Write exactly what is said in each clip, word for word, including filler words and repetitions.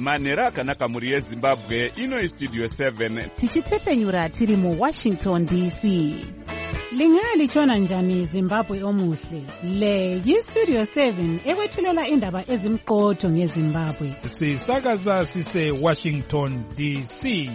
manhero akanaka mhuri yezimbabwe. Ino istudio seven tichitefenyura tiri muwashington D C. Lingalitshona njani Zimbabwe omuhle? Le yistudio seven ekwethulela indaba ezimqotho ngeZimbabwe. Sisakaza sise Washington D C.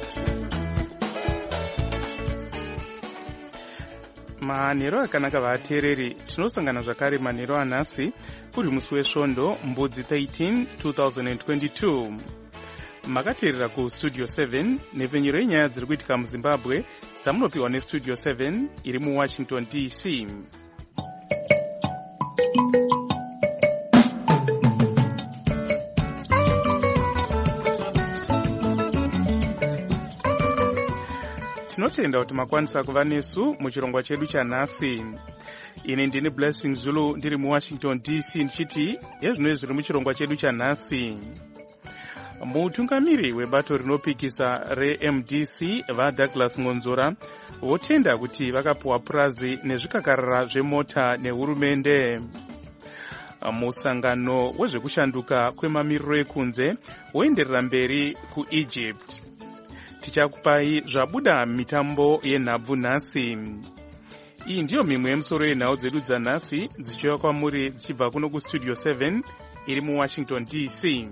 manhero akanaka vateereri, tinosangana zvakare manhero anhasi kuri musi wesvondo mbudzi thirteen twenty twenty-two. Makateerera kustudio seven nepfenyuro yenyaya dziri kuitika muzimbabwe dzamunopiwa nestudio seven iri muwashington D C. Tinotenda kuti makwanisa kuva nesu muchirongwa chedu chanhasi. Ini ndini Blessing Zulu ndiri muwashington D C ndichiti yezvino zviri muchirongwa chedu chanhasi. Mutungamiri webato rinopikisa re-M D C vaDouglas Ngonzora votenda kuti vakapuwa purazi nezvikakarara zvemota nehurumende. Musangano wezvekushanduka kwemamiriro ekunze woenderera mberi kuEgypt. Tichakupai zvabuda mitambo yenhabvu nhasi. Iyi ndiyo mimwe yemusoro yenhau dzedu dzanhasi dzichiuya kwamuri dzichibva kuno kustudio seven iri muwashington D C.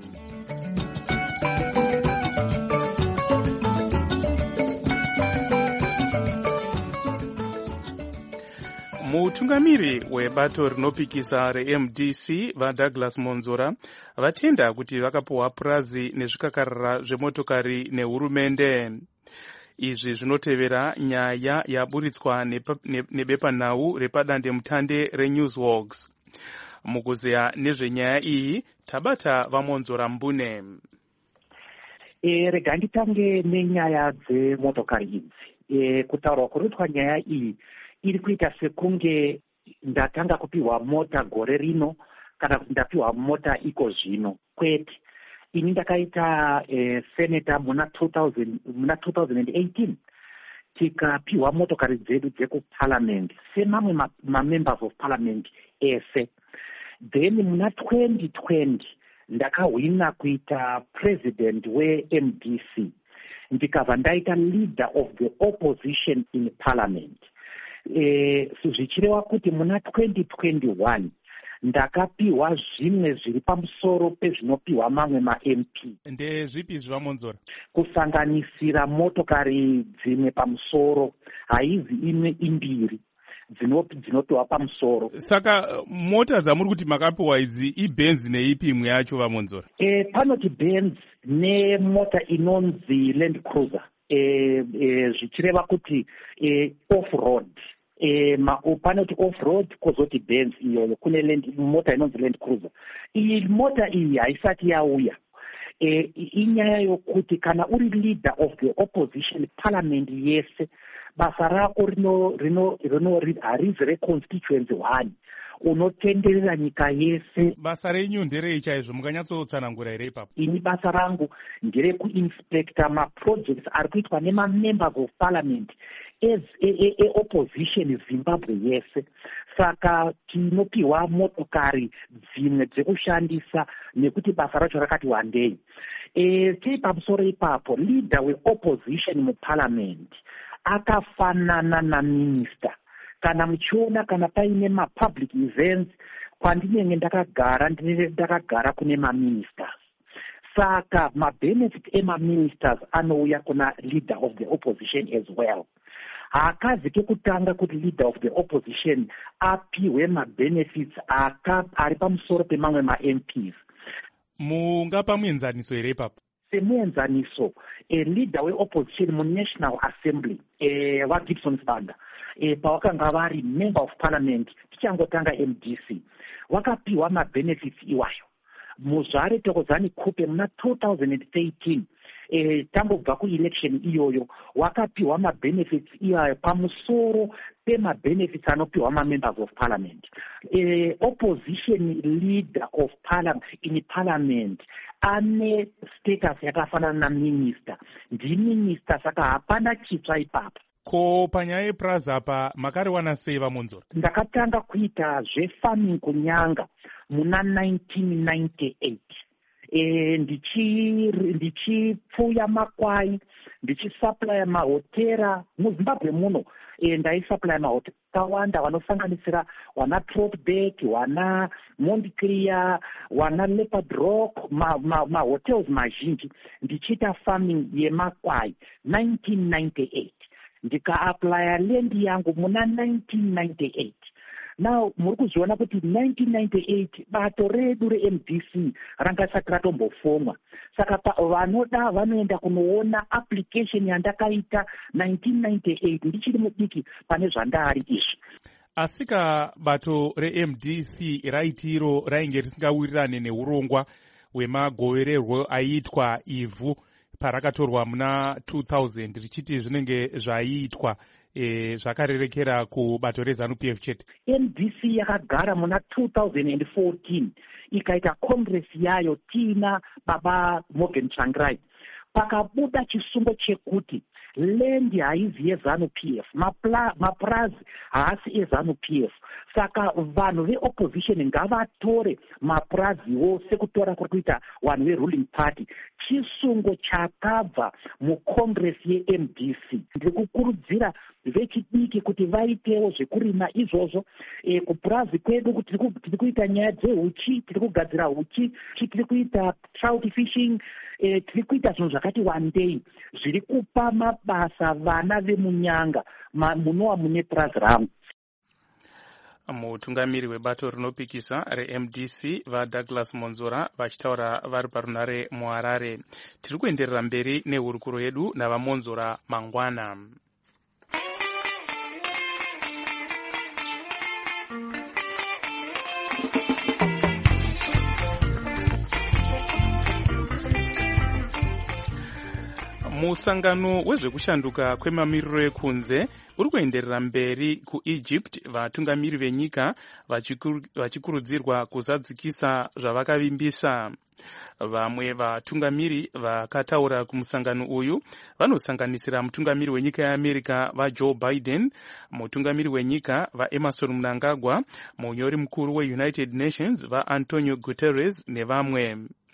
Mutungamiri webato rinopikisa re-M D C vaDouglas Ngonzora vatenda kuti vakapuwa purazi nezvikakarara zvemotokari nehurumende. Izvi zvinotevera nyaya yaburitswa nebepanhau repadande mutande reNewsWalks. Mukuzeya nezvenyaya iyi tabata vaMonzora Mbune. E, rega nditange nenyaya dzemotokari idzi. E, kutaurwa kuruitwa nyaya iyi iri kuita sekunge ndatanga kupiwa mota gore rino kana kuti ndapiwa mota iko zvino. Kwete, ini ndakaita eh, senator muna two thousand muna two thousand eighteen tikapiwa motokari dzedu dzekuparliament semamwe mamembers of parliament ese. Then muna twenty twenty ndakahwina kuita president we-M D C ndikabva ndaita leader of the opposition in parliament. Eh, zvichireva kuti muna twenty twenty-one ndakapiwa zvimwe zviri pamusoro pezvinopiwa mamwe ma-M P. Ndezvipi zvaMonzora? Kusanganisira motokari dzimwe pamusoro, haizi imwe imbiri dzinopiwa pamusoro. Saka mota dzamuri kuti makapiwa idzi iBenz neipi imwe yacho vaMonzora? Eh, panoti Benz nemota inonzi Land Cruiser. Eh, eh, zvichireva kuti eh, off-road. Eh, panoti off-road kozoti Benz iyoyo kune land, mota inonzi Land Cruiser. Iyi mota iyi haisati yauya. Eh, inyaya yokuti kana uri leader of the opposition parliament yese basa rako rino rino rino harizi reconstituency one unotenderera nyika yese. Basa renyu nderei chaizvo, mukanyatsotsanangura here ipapo? Ini basa rangu ndere kuinspecta maprojects ari kuitwa nema-members of parliament as e-opposition Zimbabwe yese. Saka tinopiwa motokari dzimwe dzekushandisa nekuti basa racho rakati wandei. E, tei pamusoro ipapo leader we-opposition muparliament akafanana naminister. Kana muchiona kana paine ma-public events kwandinenge ndakagara ndinenge ndakagara kune ma-ministers. Saka ma-benefit ema-ministers anouya kuna leader of the opposition as well. Haakazi kekutanga kuti leader of the opposition apiwe ma-benefits ari pamusoro pemamwe ma-M Ps. Mungapa muenzaniso here ipapo? Semuenzaniso, a leader we-opposition mu-National Assembly, eh, vaGibson Sibanda, eh, pavakanga vari member of parliament, tichangotanga M D C, vakapiwa ma-benefits iwayo. Muzvare Thokozani Kupe muna two thousand thirteen, eh, tambobva ku-election iyoyo, wakapiwa ma-benefits iwayo pamusoro pema-benefits anopiwa ma-members of parliament. Eh, opposition leader of parliament in parliament ane status yakafanana naminister. Ndi minister, saka hapana chitsva ipapo. Ko panyaya yepurazi apa makariwana sei vaMonzora? Ndakatanga kuita zvefarming kunyanga muna nineteen ninety-eight. e, ndichipfuya makwai, ndichisaplaya mahotera muzimbabwe muno. E, ndaisaplaya mahotera akawanda vanosanganisira wana Trotback, wana Montclair, wana Leopard Rock, mahotels ma, ma mazhinji ndichiita farming yemakwai nineteen ninety-eight. Ndikaaplaya lendi yangu muna nineteen ninety-eight. Now muri kuziona kuti nineteen ninety-eight bato redu re-M D C ranga isati ratombofomwa. Saka vanoda vanoenda kunoona application yandakaita nineteen ninety-eight ndichiri mudiki pane zvandari izvi. Asika bato re-M D C raitiro rainge risingawirirane neurongwa hwemagovererwo aiitwa ivhu parakatorwa muna two thousand richiti zvinenge zvaiitwa e, zvakarerekera kubato reZANU-P F chete. M D C yakagara muna two thousand fourteen ikaita congress yayo tina baba Morgan Tsvangirai. Pakabuda chisungo chekuti land haizi yeZANU-P F, mapurazi haasi eZANU-P F. Saka vanhu veopposition ngavatore mapuraziwo sekutora kuri kuita vanhu veruling party. Chisungo chakabva mucongress ye-M D C. Ndiri kukurudzira vechidiki kuti vaitewo zvekurima izvozvo. E, kupurazi kwedu kuti tiri kuita nyaya dzehuchi, tiri kugadzira huchi, tiri kuita trout fishing, e, tiri kuita zvinhu zvakati wandei zviri kupa mabasa vana vemunyanga munova mune purazi rangu. Mutungamiri webato rinopikisa re-M D C vaDouglas Monzora vachitaura vari parunare muHarare. Tiri kuenderera mberi nehurukuro yedu navaMonzora mangwana. Musangano wezvekushanduka kwemamiriro ekunze uri kuenderera mberi kuEgypt, vatungamiri venyika vachikurudzirwa kuzadzikisa zvavakavimbisa. Vamwe vatungamiri vakataura kumusangano uyu vanosanganisira mutungamiri wenyika yeAmerica vaJoe Biden, mutungamiri wenyika vaEmerson Mnangagwa, munyori mukuru weUnited Nations vaAntonio Guterres nevamwe.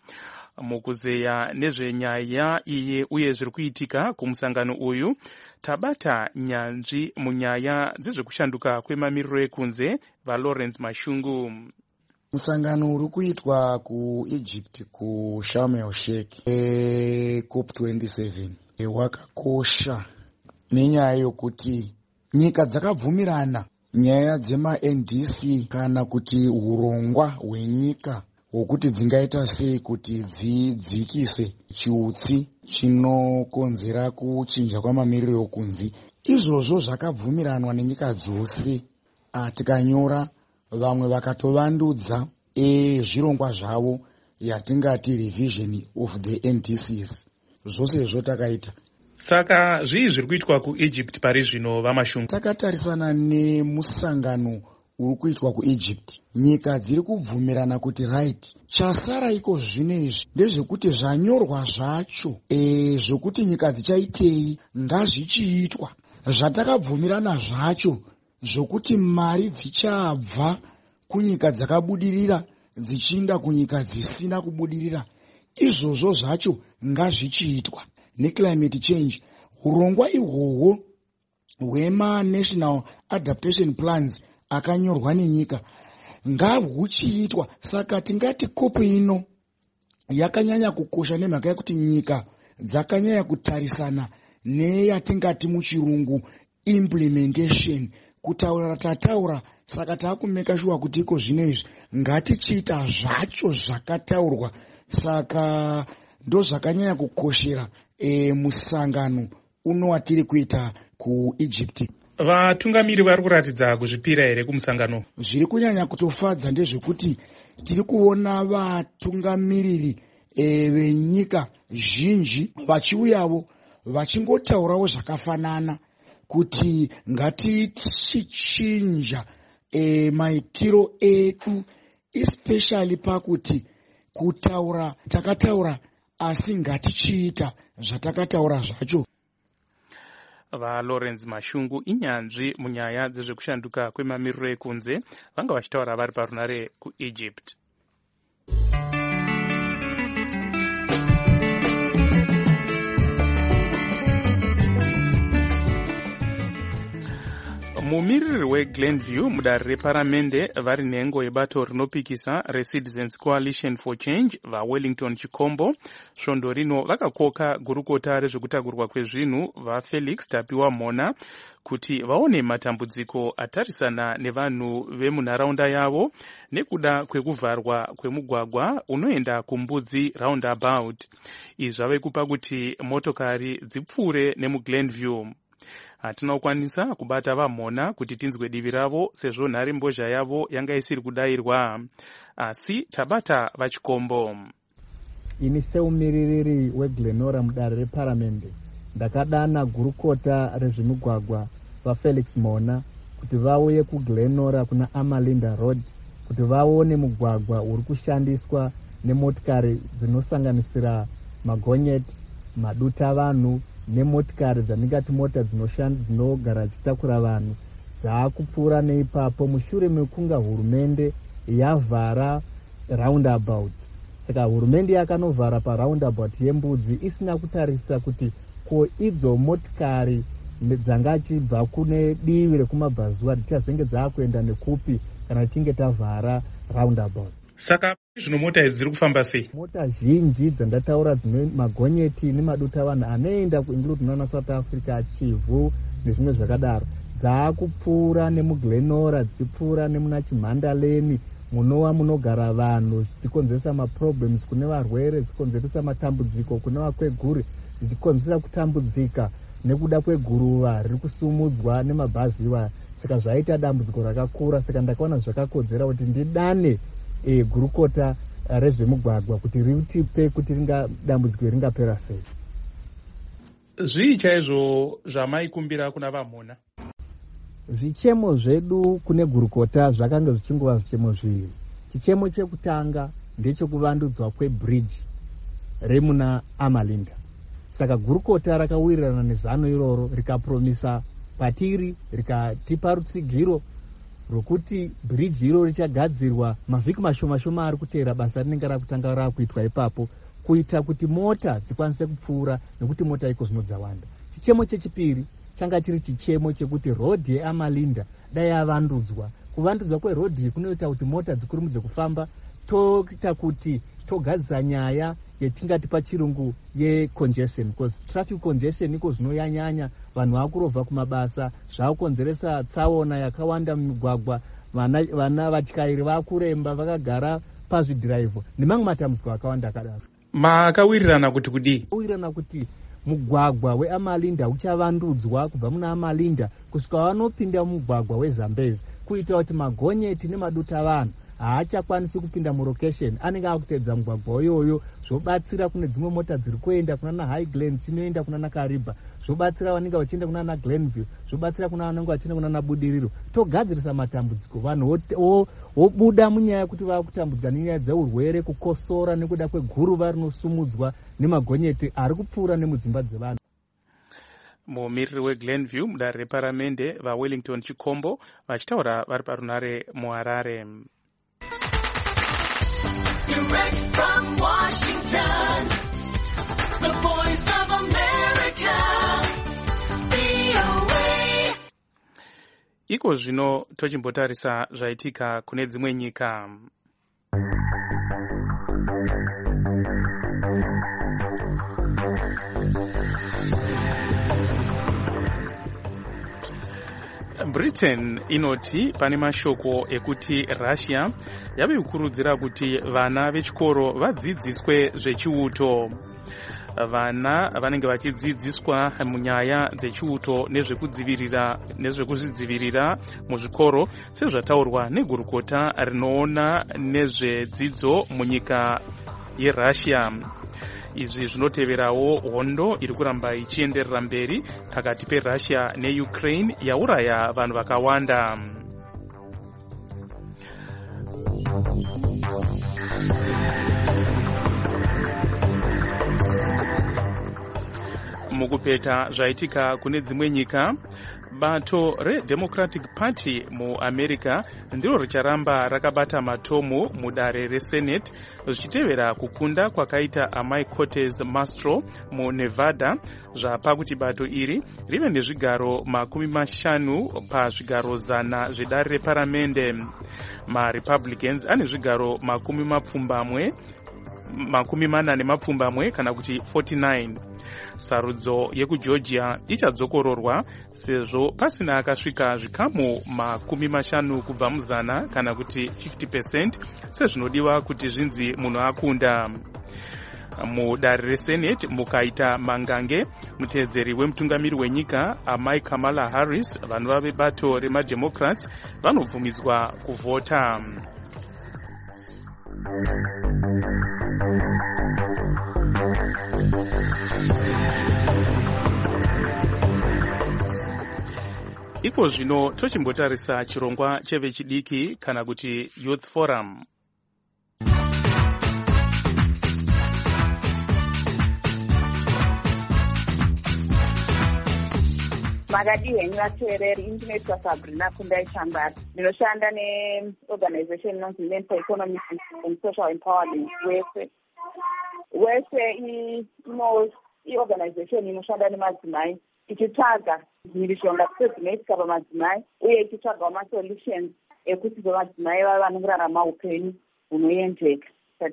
Mukuzeya nezvenyaya iye uye zviri kuitika kumusangano uyu, tabata nyanzvi munyaya dzezvekushanduka kwemamiriro ekunze vaLawrence Mashungu. Musangano uri kuitwa kuEgypt kuSharm el Sheikh e COP twenty-seven e wakakosha nenyaya yokuti nyika dzakabvumirana nyaya dzema-N D C kana kuti urongwa hwenyika hwokuti dzingaita sei kuti dzidzikise chiutsi chinokonzera kuchinja kwamamiriro ekunze. Izvozvo zvakabvumiranwa nenyika dzose. Tikanyora vamwe vakatovandudzwa ezvirongwa zvavo yatingati revision of the N D Cs. Zvose izvo takaita. Saka zvii zviri kuitwa kuEgypt pari zvino vaMashungu? Takatarisana nemusangano uri kuitwa kuEgypt, nyika dziri kubvumirana kuti right, chasara iko zvino izvi ndezvekuti zvanyorwa zvacho e, zvokuti nyika dzichaitei ngazvichiitwa. Zvatakabvumirana zvacho zvokuti mari dzichabva kunyika dzakabudirira dzichiinda kunyika dzisina kubudirira, izvozvo zvacho ngazvichiitwa. Neclimate change, urongwa ihwohwo hwema-national adaptation plans akanyorwa nenyika ngahuchiitwa. Saka tingati kopu ino yakanyanya kukosha nemhaka yekuti nyika dzakanyanya kutarisana neyatingati muchirungu implementation, kutaura tataura. Saka taakumeka shuwa kuti iko zvino izvi ngatichiita zvacho zvakataurwa. Saka ndo zvakanyanya kukoshera e, musangano uno watiri kuita kuEgypt. Vatungamiri vari kuratidza kuzvipira here kumusangano? Zviri kunyanya kutofadza ndezvekuti tiri kuona vatungamiriri e, venyika zhinji vachiuyawo vachingotaurawo zvakafanana kuti ngatichichinja e, maitiro edu, especially pakuti kutaura takataura asi ngatichiita zvatakataura zvacho. VaLawrence Mashungu inyanzvi munyaya dzezvekushanduka kwemamiriro ekunze vanga vachitaura vari parunare kuEgypt. mumiriri weGlenview mudare reparamende vari nhengo yebato rinopikisa reCitizens Coalition for Change vaWellington Chikombo svondo rino vakakoka gurukota rezvekutakurwa kwezvinhu vaFelix Tapiwa Mhona kuti vaone matambudziko atarisana nevanhu vemunharaunda yavo nekuda kwekuvharwa kwemugwagwa unoenda kumbudzi roundabout. Izvi zvave kupa kuti motokari dzipfuure nemuGlenview. Hatina kukwanisa kubata vaMhona kuti tinzwe divi ravo sezvo nhare mbozha yavo yanga isiri kudayirwa, asi tabata vaChikombo. Ini seumiririri weGlenora mudare reparamende ndakadana gurukota rezvemugwagwa vaFelix Mhona kuti vauye kuGlenora kuna Amalinda Road kuti vaone mugwagwa uri kushandiswa nemotikari dzinosanganisira magonyeti, maduta vanhu nemotikari dzandingati mota dzinogara dzichitakura vanhu dzaakupfuura neipapo mushure mekunga hurumende yavhara roundabout. Saka hurumende yakanovhara paroundabout yembudzi isina kutarisa kuti ko idzo motikari dzangachibva kune divi rekumabhazuva dzichazenge dzaakuenda nekupi kana tichinge tavhara roundabout. Saka zvino mota idzi dziri kufamba sei? Mota zhinji dzandataura dzine magonyeti nemaduta vanhu anoenda kuinclude nana South Africa, Chivhu nezvimwe zvakadaro dzaakupfuura nemuGlenora dzichipfuura nemuna Chimhandaleni munova munogara vanhu zvichikonzeresa maproblems kune varwere, zvichikonzeresa matambudziko kune vakweguri, zvichikonzeresa kutambudzika nekuda kweguruva riri kusumudzwa nemabhaziwa. Saka zvaita dambudziko rakakura. Saka ndakaona zvakakodzera kuti ndidane e, gurukota rezvemugwagwa kuti ritipe kuti ringa dambudziko ringapera sei. Zvii chaizvo zvamaikumbira kuna vaMhona? Zvichemo zvedu kune gurukota zvakanga zvichingova zvichemo zviviri. Chichemo chekutanga ndechekuvandudzwa kwebridge remuna Amalinda. Saka gurukota rakawirirana nezano iroro rikapromisa patiri rikatipa rutsigiro rwokuti bridge iro richagadzirwa mavhiki mashoma shoma ari kuteera basa rinenge rakutanga rakuitwa ipapo kuita kuti mota dzikwanise kupfuura nekuti mota iko zvino dzawanda. Chichemo chechipiri changa chiri chichemo chekuti road yeAmalinda dai yavandudzwa. Kuvandudzwa kweroad iyi kunoita kuti mota dzikurumidze kufamba, toita kuti togadzira nyaya yetingati pachirungu yecongestion, because traffic congestion iko zvinoyanyanya, vanhu vakurovha kumabasa, zvakukonzeresa tsaona yakawanda mumigwagwa, vana vana vatyairi vakuremba vakagara pazvidhiraivho nemamwe matambudziko akawanda akadaro. Makawirirana kuti kudii? Wirirana kuti mugwagwa weAmalinda uchavandudzwa kubva muna Amalinda kusvika vanopinda mugwagwa weZambezi kuita kuti magonyeti nemaduta vanhu haachakwanisi kupinda mulocation, anenge akutedza mugwagwa iyoyo, zvobatsira kune dzimwe mota dziri kuenda kuna na Highland dzinoenda kuna na Kariba, zvobatsira vanenge vachienda kuna na Glenview, zvobatsira kuna vanenge vachienda kuna na Budiriro. Togadzirisa matambudziko, vanhu vobuda munyaya yekuti vakutambudzika nenyaya dzeurwere, kukosora nekuda kweguruva rinosumudzwa nemagonyeti ari kupfuura nemudzimba dzevanhu. Mumiriri weGlenview mudare reparamende vaWellington Chikombo vachitaura vari parunare muHarare. Direct from Washington, the voice of America, V O A. Iko zvino tochimbotarisa zvaitika kune dzimwe nyika. Britain inoti pane mashoko ekuti Russia yave kukurudzira kuti vana vechikoro vadzidziswe zvechiuto. Vana vanenge vachidzidziswa munyaya dzechiuto nezvekudzivirira nezvekuzvidzivirira muzvikoro sezvataurwa negurukota rinoona nezvedzidzo munyika yeRussia. Izvi zvinoteverawo hondo iri kuramba ichienderera mberi pakati peRussia neUkraine yauraya vanhu vakawanda. Mukupeta zvaitika kune dzimwe nyika, bato redemocratic party muamerica ndiro richaramba rakabata matomo mudare resenate zvichitevera kukunda kwakaita amai Cortez Masto munevada zvapa kuti bato iri rive nezvigaro makumi mashanu pazvigaro zana zvedare reparamende. MaRepublicans ane zvigaro makumi mapfumbamwe makumi mana nemapfumbamwe kana kuti forty-nine. Sarudzo yekugeorgia ichadzokororwa sezvo pasina akasvika zvikamu makumi mashanu kubva muzana kana kuti fifty percent sezvinodiwa kuti zvinzi munhu akunda. Mudare resenate mukaita mangange muteedzeri wemutungamiri wenyika amai Kamala Harris vanova vebato remademocrats vanobvumidzwa kuvhota. Iko zvino tochimbotarisa chirongwa chevechidiki kana kuti Youth Forum. Magadi henyu vateereri, indinoitwa Sabrina Kundai Chambari. Ndinoshanda neorganization inonzi Men for Economic and Social Empowerment wese. Wese ino iorganization inoshanda nemadzimai ichitsvaga mhirishonga dzinoitika pamadzimai uye ichitsvaga masolutions ekuti vamadzimai vava vanorarama upenyu hunoendeka.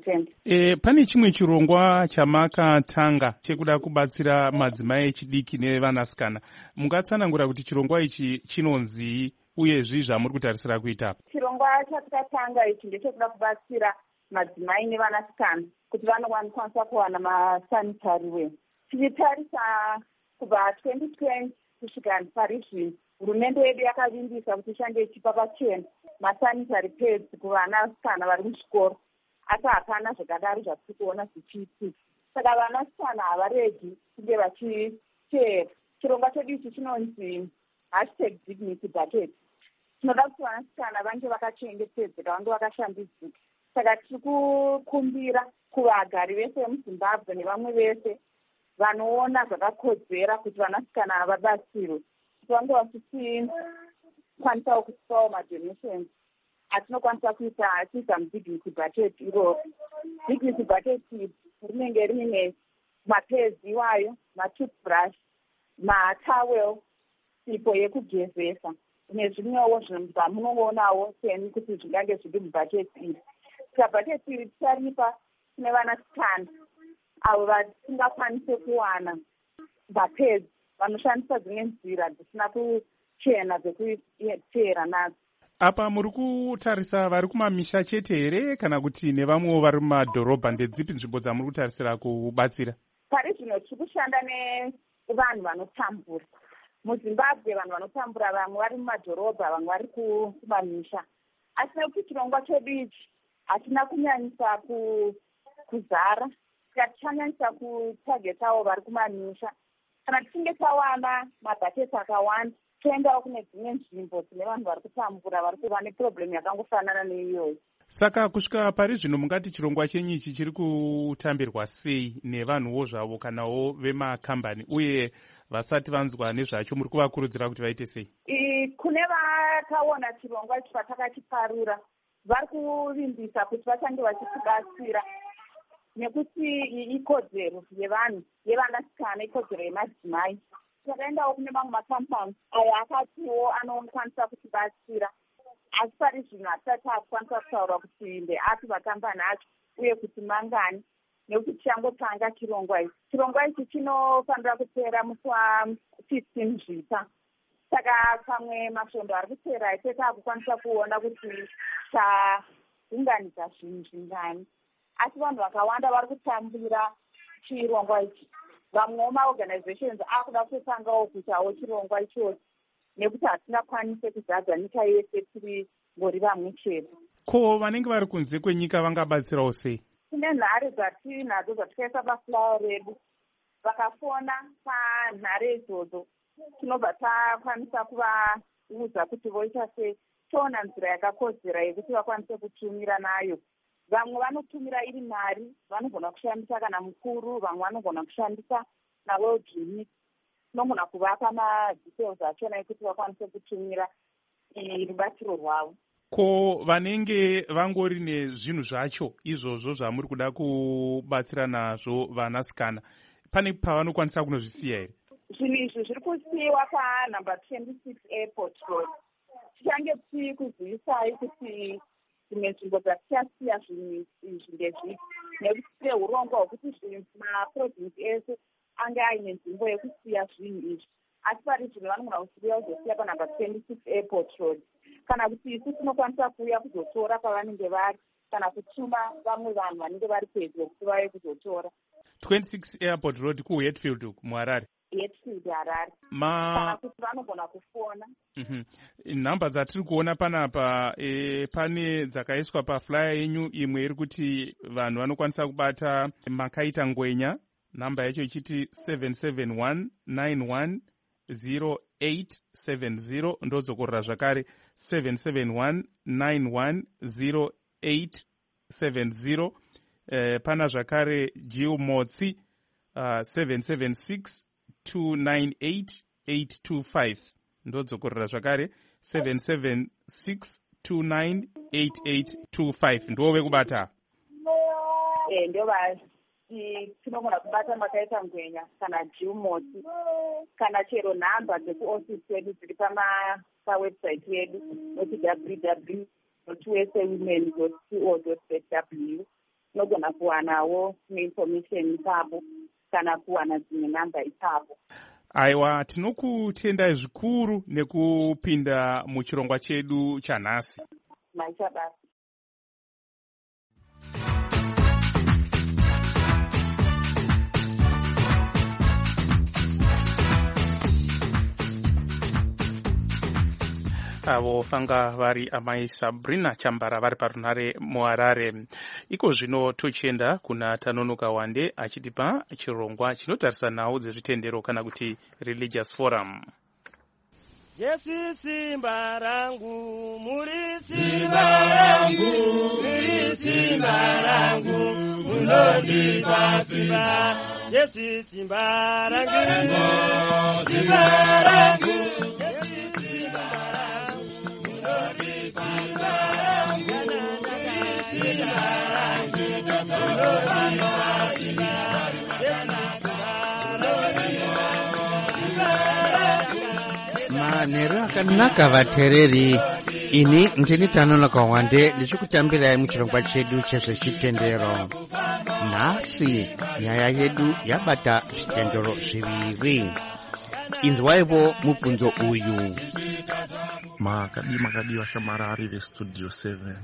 E, pane chimwe chirongwa chamakatanga chekuda kubatsira madzimai echidiki nevanasikana. Mungatsanangura kuti chirongwa ichi chinonzi uyezvi zvamuri kutarisira kuita? Chirongwa chatakatanga ichi ndechekuda kubatsira madzimai nevanasikana kuti vanokwanisa kuwana masanitary wear. Tichitarisa kubva twenty twenty kusvika pari zvino, hurumende yedu yakavimbisa kuti ishange ichipa pachena masanitary pads kuvanasikana vari muzvikoro. Asi hapana zvakadaro zvatiri kuona zvichiitika. Saka vanasikana havaregi kunge vachiteera. Chirongwa chedu ichi chinonzi hashtag dignity bucket. Tinoda kuti vanasikana vange vakachengetedzeka, vange vakashambidzika. Saka tiri kukumbira kuvagari vese vemuZimbabwe nevamwe vese vanoona zvakakodzera kuti vanasikana vabatsirwe, kuti vange vachikwanisawo kusipawo madonations atinokwanisa kuita kuisa mudignity bucket iroro. Dignity bucket rinenge rine mapedzi iwayo, matoothbrush, matawel, sipo yekugezesa nezvimwewo zvinhu zvamunoonawo seni kuti zvingange zviri mubhucket iri. Saka bhucket iri ticharipa kune vanasikana avo vasingakwanise kuwana mapedzi, vanoshandisa dzimwe nzira dzisina kuchena dzekuteera nadzo. Apa muri kutarisa vari kumamisha chete here kana kuti nevamwewo vari mumadhorobha? Ndedzipi nzvimbo dzamuri kutarisira kubatsira? Pari zvino tiri kushanda nevanhu vanotambura. MuZimbabwe vanhu vanotambura vamwe vari mumadhorobha, vamwe vari kumamisha. Asi nekuti chirongwa chedu ichi hatina kunyanyisa kuzara, saka tichanyanyisa kutagetawo vari kumamisha. Kana tichinge tawana mabhaketi akawanda, toendawo kune dzimwe nzvimbo dzine vanhu vari kutambura vari kuva neproblemu yakangofanana neiyoyo. Saka kusvika pari zvino mungati chirongwa chenyu ichi chiri kutambirwa sei nevanhuwo zvavo kanawo vemakambani, uye vasati vanzwa nezvacho muri kuvakurudzira kuti vaite sei? Kune vakaona chirongwa ichi patakachiparura vari kuvimbisa kuti vachange vachitibatsira, nekuti ikodzero yevanhu yevanasikana, ikodzero yemadzimai. Takaendawo kune mamwe makampani ayo akatiwo anokwanisa kutibatsira, asi pari zvino hatisati takukwanisa kutaura kuti ndeapi makampani acho uye kuti mangani, nekuti tichangotanga chirongwa ichi. Chirongwa ichi chinofanira kupera musi wa15 Zvipa. Saka pamwe masvondo ari kupera aise taakukwanisa kuona kuti taunganidza zvinhu zvingani, asi vanhu vakawanda vari kutambira chirongwa ichi. Vamwewo maorganizations akuda kutotangawo kuitawo chirongwa ichochi, nekuti hatingakwanise kuzadza nyika yese tiri ngori vamwe chete. Ko vanenge vari kunze kwenyika vangabatsirawo sei? Kune nhare dzatinadzo dzatikaisa bafulawo redu, vakafona panhare idzodzo tinobva takwanisa kuvaudza kuti voita sei, toona nzira yakakodzera yekuti vakwanise kutumira nayo. Vamwe vanotumira iri mari, vanogona kushandisa kana mukuru, vamwe vanogona kushandisa naWorld Remit. tinogona kuvapa madetails achona ekuti vakwanise kutumira rubatsiro rwavo. Ko vanenge vangori nezvinhu zvacho izvozvo zvamuri kuda kubatsira nazvo vanasikana, pane pavanokwanisa kunozvisiya here? Zvinhu izvi zviri kusiyiwa panumber twenty-six airport road. Tichange tii kuzivisai kuti dzimwe nzvimbo dzatichasiya zvinhu izvi ndezvipi, nekuti tine urongwa hwekuti maprovinsi ese ange aine nzvimbo yekusiya zvinhu izvi, asi pari zvinhu vanogona kusiya kuzosiya panumber twenty-six airport road, kana kuti isu tinokwanisa kuuya kuzotora pavanenge vari, kana kutuma vamwe vanhu vanenge vari pedyo kuti vauye kuzotora. twenty-six airport road kuHatfield muHarare. Hatfield Harare. Ma Kana kuti vanogona kufona. Mhm. Nhamba dzatiri kuona panapa e, pane dzakaiswa paflyer yenyu, imwe iri kuti vanhu vanokwanisa kubata makaita ngwenya, namba yacho ichiti seven seven one nine one zero eight seven zero, ndodzokorera zvakare seven seven one nine one zero eight seven zero. Eh, pana zvakare Jill Motsi uh, seven seven six two nine eight eight two five, ndodzokorera zvakare seven seven six two nine eight eight two five. ndove kubata Eh, ndio basi tinogona kubata makaita ngwenya kana Jill Motsi, kana chero nhamba dzekuofisi yedu dziri pawebsite yedu noti w w w dot u s a women dot co dot z w. Tinogona kuwanawo information ipapo kana kuwana dzimwe namba ipapo. Aiwa, tinokutendai zvikuru nekupinda muchirongwa chedu chanhasi. Maisha basi. Avo fanga vari amai Sabrina Chambara vari parunhare muHarare. Iko zvino tochienda kuna Tanonoka Wande achitipa chirongwa chinotarisa nhau dzezvitendero kana kuti religious forum. Jesu simba rangu, muri simba rangu, muri simba rangu, munondipa simba. Jesu simba rangu, simba rangu, Jesu simba rangu, munondipa simba. Simba rangu, munondipa manheru akanaka vateereri, ini ndini Tanonoka Wande ndichikutambirai muchirongwa chedu chezvechitendero. Nhasi nyaya yedu yabata zvitendero zviviri. Inzwaivo mubvunzo uyu. Makadi makadi vashamarari vestudio seven.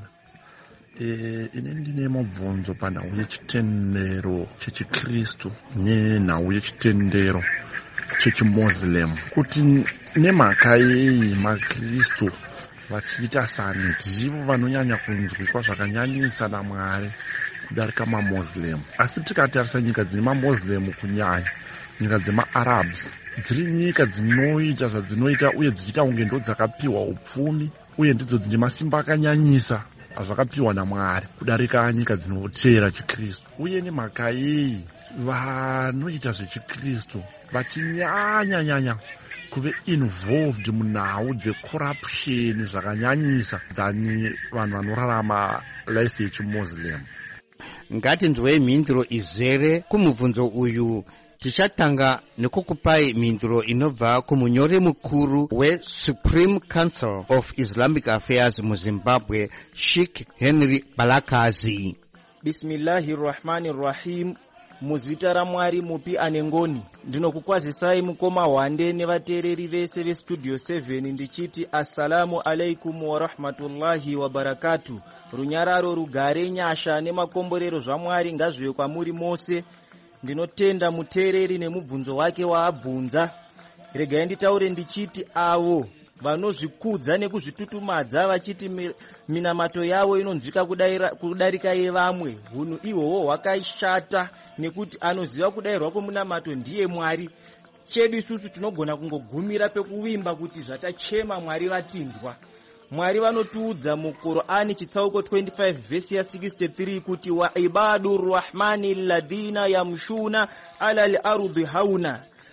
E, ine ndine mubvunzo panhau yechitendero chechikristu nenhau yechitendero chechimuslim, kuti nemhaka yei makristu vachiita sani ndivo vanonyanya kunzwikwa zvakanyanyisa naMwari kudarika mamuslim. Asi tikatarisa nyika dzine mamuslim kunyanya nyika dzemaarabs, dziri nyika dzinoita zvadzinoita uye dzichiita kunge ndo dzakapiwa upfumi uye ndidzo dzine masimba akanyanyisa azvakapiwa naMwari kudarika nyika dzinoteera chikristu. Uye nemhaka yei vanoita zvechikristu vachinyanya nyanya kuve involved munhau dzecorruption zvakanyanyisa dhani vanhu vanorarama life yechimuslim. Ngatinzwei mhinduro izere kumubvunzo uyu. Tichatanga nekukupai mhinduro inobva kumunyori mukuru weSupreme Council of Islamic Affairs muZimbabwe, Sheikh Henry Balakazi. Bismillahirrahmanirrahim. Muzita raMwari mupi anengoni. Ndinokukwazisai mukoma Wande nevateereri vese vestudio seven ndichiti assalamu alaikum wa rahmatullahi wa barakatu. Runyararo, rugare, nyasha nemakomborero zvaMwari ngazvive kwamuri mose. Ndinotenda muteereri nemubvunzo wake waabvunza. Regai nditaure ndichiti avo vanozvikudza nekuzvitutumadza vachiti minamato yavo inonzwika kudarika yevamwe, hunhu ihwohwo hwakashata, nekuti anoziva kudayirwa kwemunamato ndiye Mwari. Chedu isusu tinogona kungogumira pekuvimba kuti zvatachema Mwari vatinzwa. Mwari vanotiudza muQur'ani chitsauko twenty-five vhesi ya sixty-three kuti wa ibadu rahmani alladhina yamshuna ala al-ardi hauna.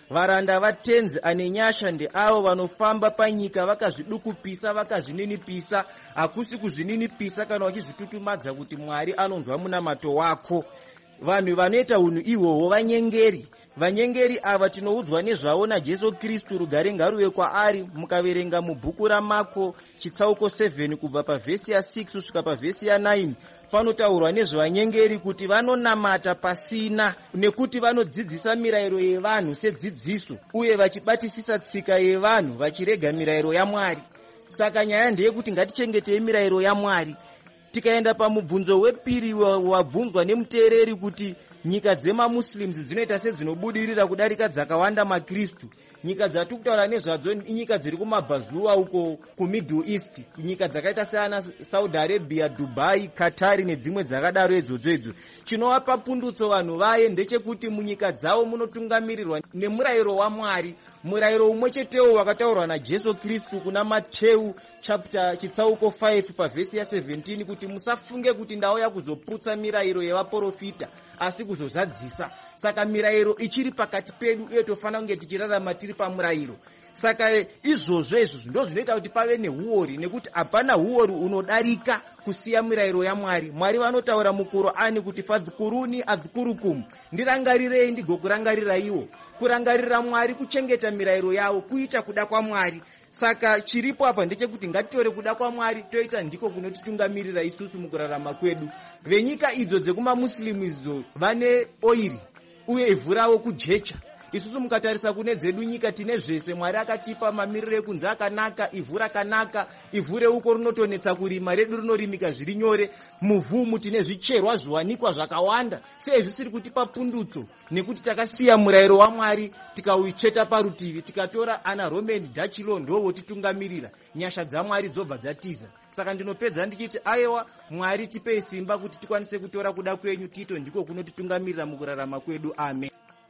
varanda vatenzi ane nyasha ndeavo vanofamba panyika vakazvidukupisa vakazvininipisa, hakusi kuzvininipisa kana wachizvitutumadza kuti Mwari anonzwa munamato wako. Vanhu vanoita unhu ihwohwo vanyengeri. Vanyengeri ava tinoudzwa nezvavo naJesu Kristu, rugare ngaruve kwaari. Mukaverenga mubhuku raMarko chitsauko seven kubva pavhesi ya six kusvika pavhesi ya nine, panotaurwa nezvevanyengeri kuti vanonamata pasina, nekuti vanodzidzisa mirayiro yevanhu sedzidziso, uye vachibatisisa tsika yevanhu vachirega mirayiro yaMwari. Saka nyaya ndeyekuti ngatichengetei mirayiro yaMwari. Tikaenda pamubvunzo wepiri wabvunzwa nemuteereri kuti nyika dzemamuslims dzinoita sedzinobudirira kudarika dzakawanda maKristu. Nyika dzatiri kutaura nezvadzo inyika dziri kumabvazuva uko kumiddle east, nyika dzakaita seana Saudi Arabia, Dubai, Qatar nedzimwe dzakadaro idzodzo idzo. Chinovapa pundutso vanhu vaye ndechekuti munyika dzavo munotungamirirwa nemurayiro waMwari, murayiro umwe chetewo wakataurwa naJesu Kristu kuna Mateu chapter chitsauko five pavhesi ya seventeen kuti musafunge kuti ndauya kuzoputsa mirayiro yevaprofita asi kuzozadzisa. Saka mirayiro ichiri pakati pedu uye tofanira kunge tichirarama tiri pamurayiro. Saka izvozvo izvo ndo zvinoita kuti pave neuori, nekuti hapana uori unodarika kusiya mirayiro yaMwari. Mwari vanotaura muQur'ani kuti fadhkuruni adhkurukum, ndirangarirei ndigokurangarira iwo. Kurangarira Mwari, kuchengeta mirayiro yavo, kuita kuda kwaMwari. Saka chiripo apa ndechekuti ngatitore kuda kwaMwari toita ndiko kunotitungamirira isusu mukurarama kwedu. Venyika idzo dzekumamuslimu idzo vane oiri uye ivhu ravo kujecha. Isusu mukatarisa kune dzedu nyika tine zvese, Mwari akatipa mamiriro ekunze akanaka, ivhu rakanaka, ivhu reuko rinotonetsa kurima, redu rinorimika zviri nyore, muvhumu tine zvicherwa zviwanikwa zvakawanda. Sei zvisiri kutipa pundutso? Nekuti takasiya murayiro waMwari tikaucheta parutivi, tikatora ana Roman Dutch law ndovo titungamirira, nyasha dzaMwari dzobva dzatiza. Saka ndinopedza ndichiti aiwa, Mwari tipei simba kuti tikwanise kutora kuda kwenyu, tito ndiko kunotitungamirira mukurarama kwedu. Amen.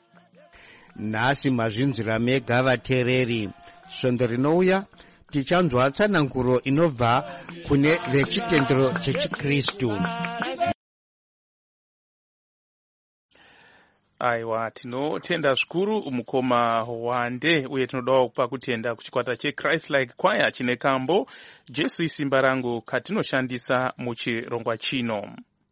Nhasi mazvinzwira mega vateereri. Svondo rinouya tichanzwa tsananguro inobva kune vechitendero chechiKristu. Aiwa, tinotenda zvikuru mukoma Wande, uye tinodawo kupa kutenda kuchikwata cheChrist Like Choir chine kambo Jesu isimba rangu katinoshandisa muchirongwa chino.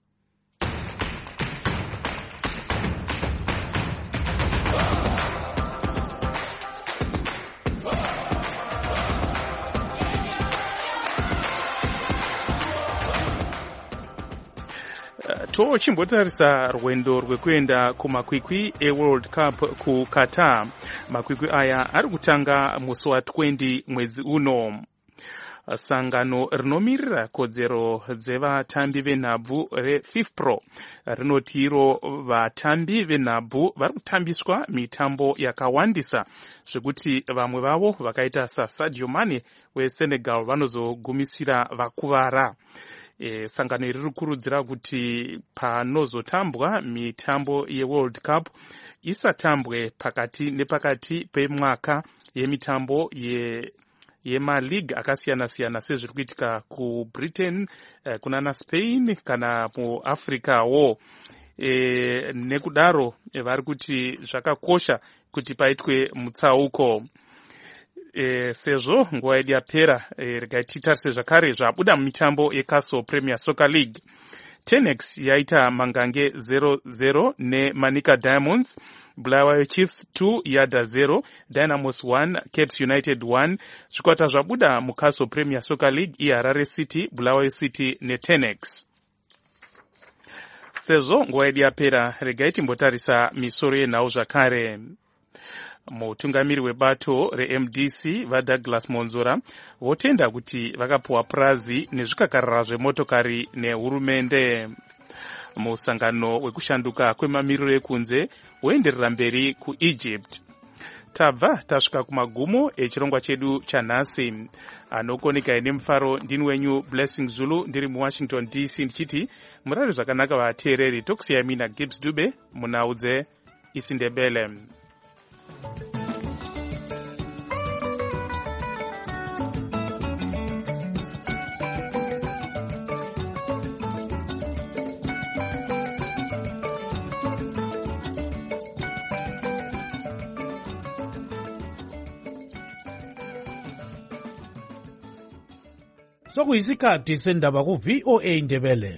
Tochimbotarisa rwendo rwekuenda kumakwikwi eWorld Cup ku Qatar. Makwikwi aya ari kutanga musi wa twenty mwedzi uno. Sangano rinomirira kodzero dzevatambi venhabvu reFIFPro rinotiro vatambi venhabvu vari kutambiswa mitambo yakawandisa zvekuti vamwe vavo vakaita saSadio Mane weSenegal vanozogumisira vakuvara. E, sangano iri rikurudzira kuti panozotambwa mitambo yeWorld Cup isatambwe pakati nepakati pemwaka yemitambo ye yemaleague akasiyana siyana sezviri kuitika kuBritain, eh, kunana Spain kana muAfricawo. E, nekudaro e, vari kuti zvakakosha kuti paitwe mutsauko. E, sezvo nguva yedu yapera, e, regai titarise zvakare zvabuda mumitambo yeCastle Premier Soccer League. Tenex yaita mangange zero zero neManica Diamonds, Bulawayo Chiefs two Yada zero, Dynamos one Capes United one. Zvikwata zvabuda muCastle Premier Soccer League iHarare City, Bulawayo City neTenex. Sezvo nguva yedu yapera, regai timbotarisa misoro yenhau zvakare. Mutungamiri webato reM D C vaDouglas Monzora votenda kuti vakapuwa purazi nezvikakarara zvemotokari nehurumende. Musangano wekushanduka kwemamiriro ekunze woenderera mberi kuEgypt. Tabva tasvika kumagumo echirongwa chedu chanhasi. Anokoneka nemufaro ndini wenyu Blessing Zulu ndiri muWashington D C ndichiti murare zvakanaka vateereri. Tokusiyai mina Gibbs Dube munaudze isindebele. sokuyisikhathi sendaba ku-V O A Ndebele.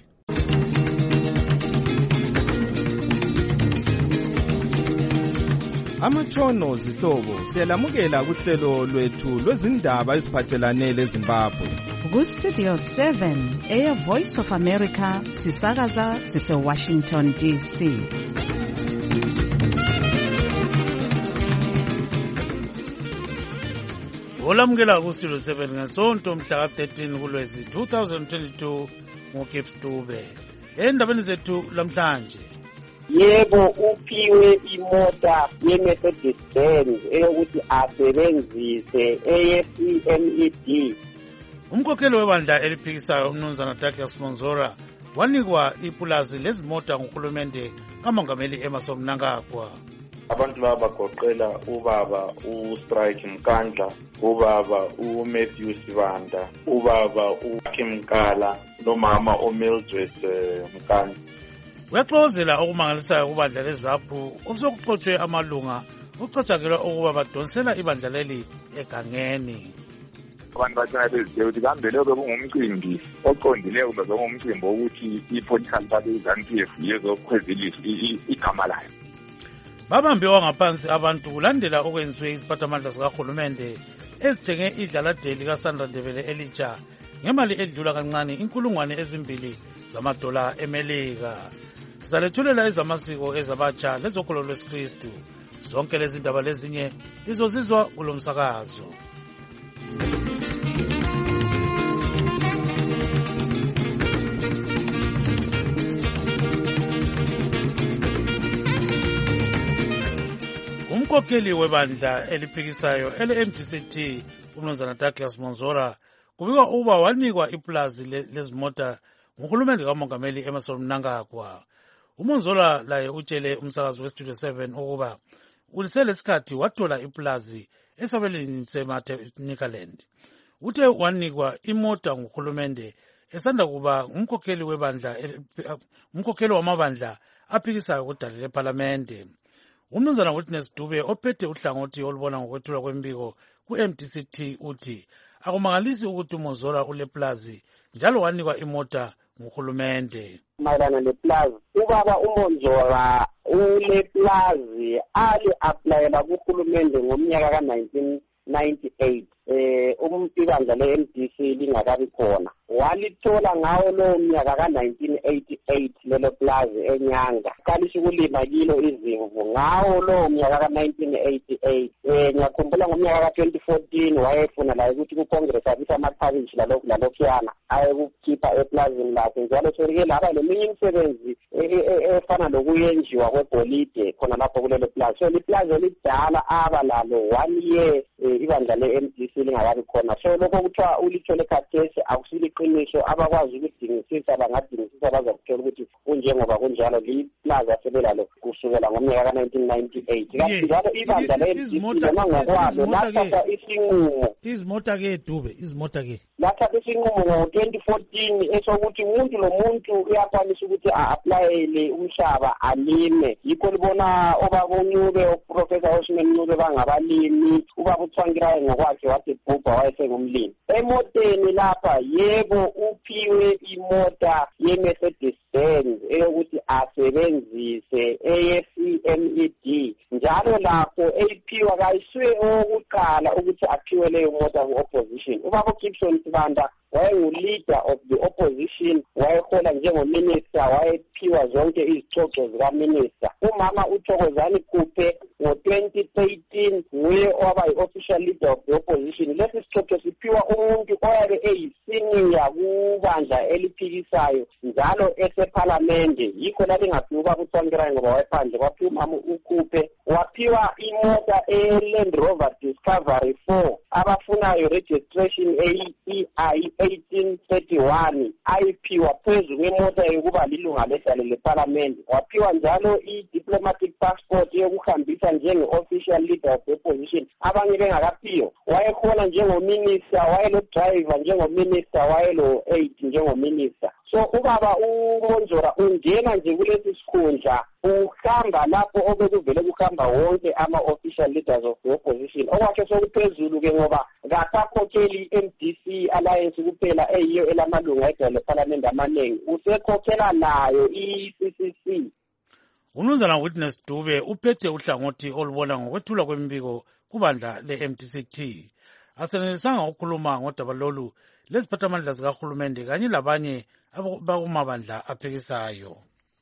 Amatshono zihlobo siyalamukela kuhlelo lwethu lwezindaba eziphathelane leZimbabwe. Ku-Studio seven, Air Voice of America, sisakaza sise-Washington D C. olamukela ku-Studio seven ngesonto mhla ka-thirteen kuLwezi two thousand twenty-two ngoGibbs Dube. Endabeni zethu lamhlanje, yebo uphiwe imota ye-Mercedes Benz eyokuthi asebenzise A F C M E D. umkhokheli webandla eliphikisayo umnumzana Douglas Monzora wanikwa ipulazi lezimota nguhulumende kamongameli Emmerson Mnangagwa. Abantu laba bagoqela ubaba uStrike Mkandla, ubaba uMatthew Sibanda, ubaba uKim Mkala nomama uMildred Mkandla. Uyaxozela okumangalisayo kubandla leZAPU osokuxotshwe amalunga okucatshangelwa ukuba badonsela ibandla leli egangeni. Abantu bagcina bezitshela ukuthi kambe lokho kungumcimbi oqondileyo kumbe kungumcimbi wokuthi i-political party i-ZANU-P F yezokhwezilisa igama layo. Babambe wangaphansi abantu kulandela okwenziwe iziphathamandla zikahulumende ezithenge idlaladeli kaSandra Ndebele elitsha ngemali edlula kancane inkulungwane ezimbili zamadola eMelika. Sizalethulela ezamasiko ezabatsha lezokholo lwesikristu. Zonke lezi ndaba lezinye izozizwa kulo msakazo. Umkhokheli webandla eliphikisayo ele-M D C T umnumzana Douglas Monzora kubikwa uba wanikwa ipulazi lezimota nguhulumende kamongameli Emmerson Mnangagwa. uMonzora laye utshele umsakazo weStudio seven ukuba kuleselesikhathi wathola ipulazi esabelweni seMaternikaland. Uthe wanikwa imota nguhulumende esanda kuba umkhokheli webandla umkhokheli wamabandla aphikisayo kudala leParlamente. Umnumzana Witness Dube ophethe uhlangothi olubona ngokwethulwa kwembiko ku-M D C T uthi akumangalisi ukuthi uMonzora uleplazi njalo wanikwa imota nguhulumende. Mayelana leplazi, ubaba uMonzora uleplazi ali-aplayela kuhulumende ngomnyaka ka-nineteen ninety-eight. Eh umbibandla le-M D C lingakabi khona. Walithola ngawo lo mnyaka ka-nineteen eighty-eight lelo plazi eNyanga. Qalisa ukulima kilo izimvu ngawo lo mnyaka ka-nineteen eighty-eight. Eh ngiyakhumbula ngomnyaka ka-twenty fourteen wayefuna la ukuthi ku-Congress abisa amakhabishi lalokhu lalokhuyana ayekukhipha eplazini lakhe. Njalo seke laba leminye imisebenzi efana lokuyenjiwa kwegolide khona lapho kulelo plazi. So liplazi elidala aba lalo one year ibandla le-M D C lingakabi khona. So lokho kuthiwa ulithole khathesi akusiliqiniso, abakwazi ukudingisisa bangadingisisa bazakuthola ukuthi kunjengoba kunjalo liplazi asebelalo kusukela ngomnyaka ka-nineteen ninety-eight. Kanti njalo ibandla le-M D C noma ngokwalo lathatha isinqumo. Izimota-ke Dube, izimota-ke lathatha isinqumo ngo-twenty fourteen esokuthi umuntu lo muntu uyakwanisa ukuthi a-aplayele umhlaba alime. Yikho libona obaba uNyube uProfessor Osman Nyube bangabalimi, ubaba uThwangirayo ngokwakhe wathi bhubha wayesengumlimi. Emoteni lapha yebo uphiwe imota ye-Mercedes Benz eyokuthi asebenzise A F C M E D. Njalo lapho eyiphiwa kayiswe okokuqala ukuthi aphiwe leyo mota ku-opposition. Ubaba uGibson Sibanda wayengu-leader of the opposition, wayehola njengominister, wayephiwa zonke izicoco zikaminister. Umama uThokozani Kupe ngo-twenty thirteen nguye owaba yi-official leader of the opposition. Lesi sicoco siphiwa umuntu oyabe eyisiniya kubandla eliphikisayo njalo eseParlamente. Yikho lalingaphiwa ubaba uThwangirayo ngoba wayephandle, kwaphiwa umama uKupe. Waphiwa imota e-Land Rover Discovery four abafunayo registration E I eighteen thirty-one ayiphiwa phezu kwemota yokuba lilunga lehlalo leParlamente. Waphiwa njalo i-diplomatic passport yokuhambisa njenge-official leader of the opposition abanye bengakaphiwa. Wayehola njengominister, wayelo-driver njengominister, wayelo-aid njengominister. So ubaba uMonzora ungena nje kulesi sikhundla uhamba lapho obekuvele kuhamba wonke ama-official leaders of the opposition. Okwakhe sokuphezulu ke ngoba ngasakhokheli i-M D C Alliance kuphela eyiyo elamalunga egcwele ephalamende amaningi usekhokhela nayo i-C C C. Umnumzana Witness Dube uphethe uhlangothi olubona ngokwethulwa kwemibiko kubandla le-M D C T. Asenelisanga ukukhuluma ngodaba lolu leziphathamandla zikahulumende kanye labanye abakumabandla aphikisayo.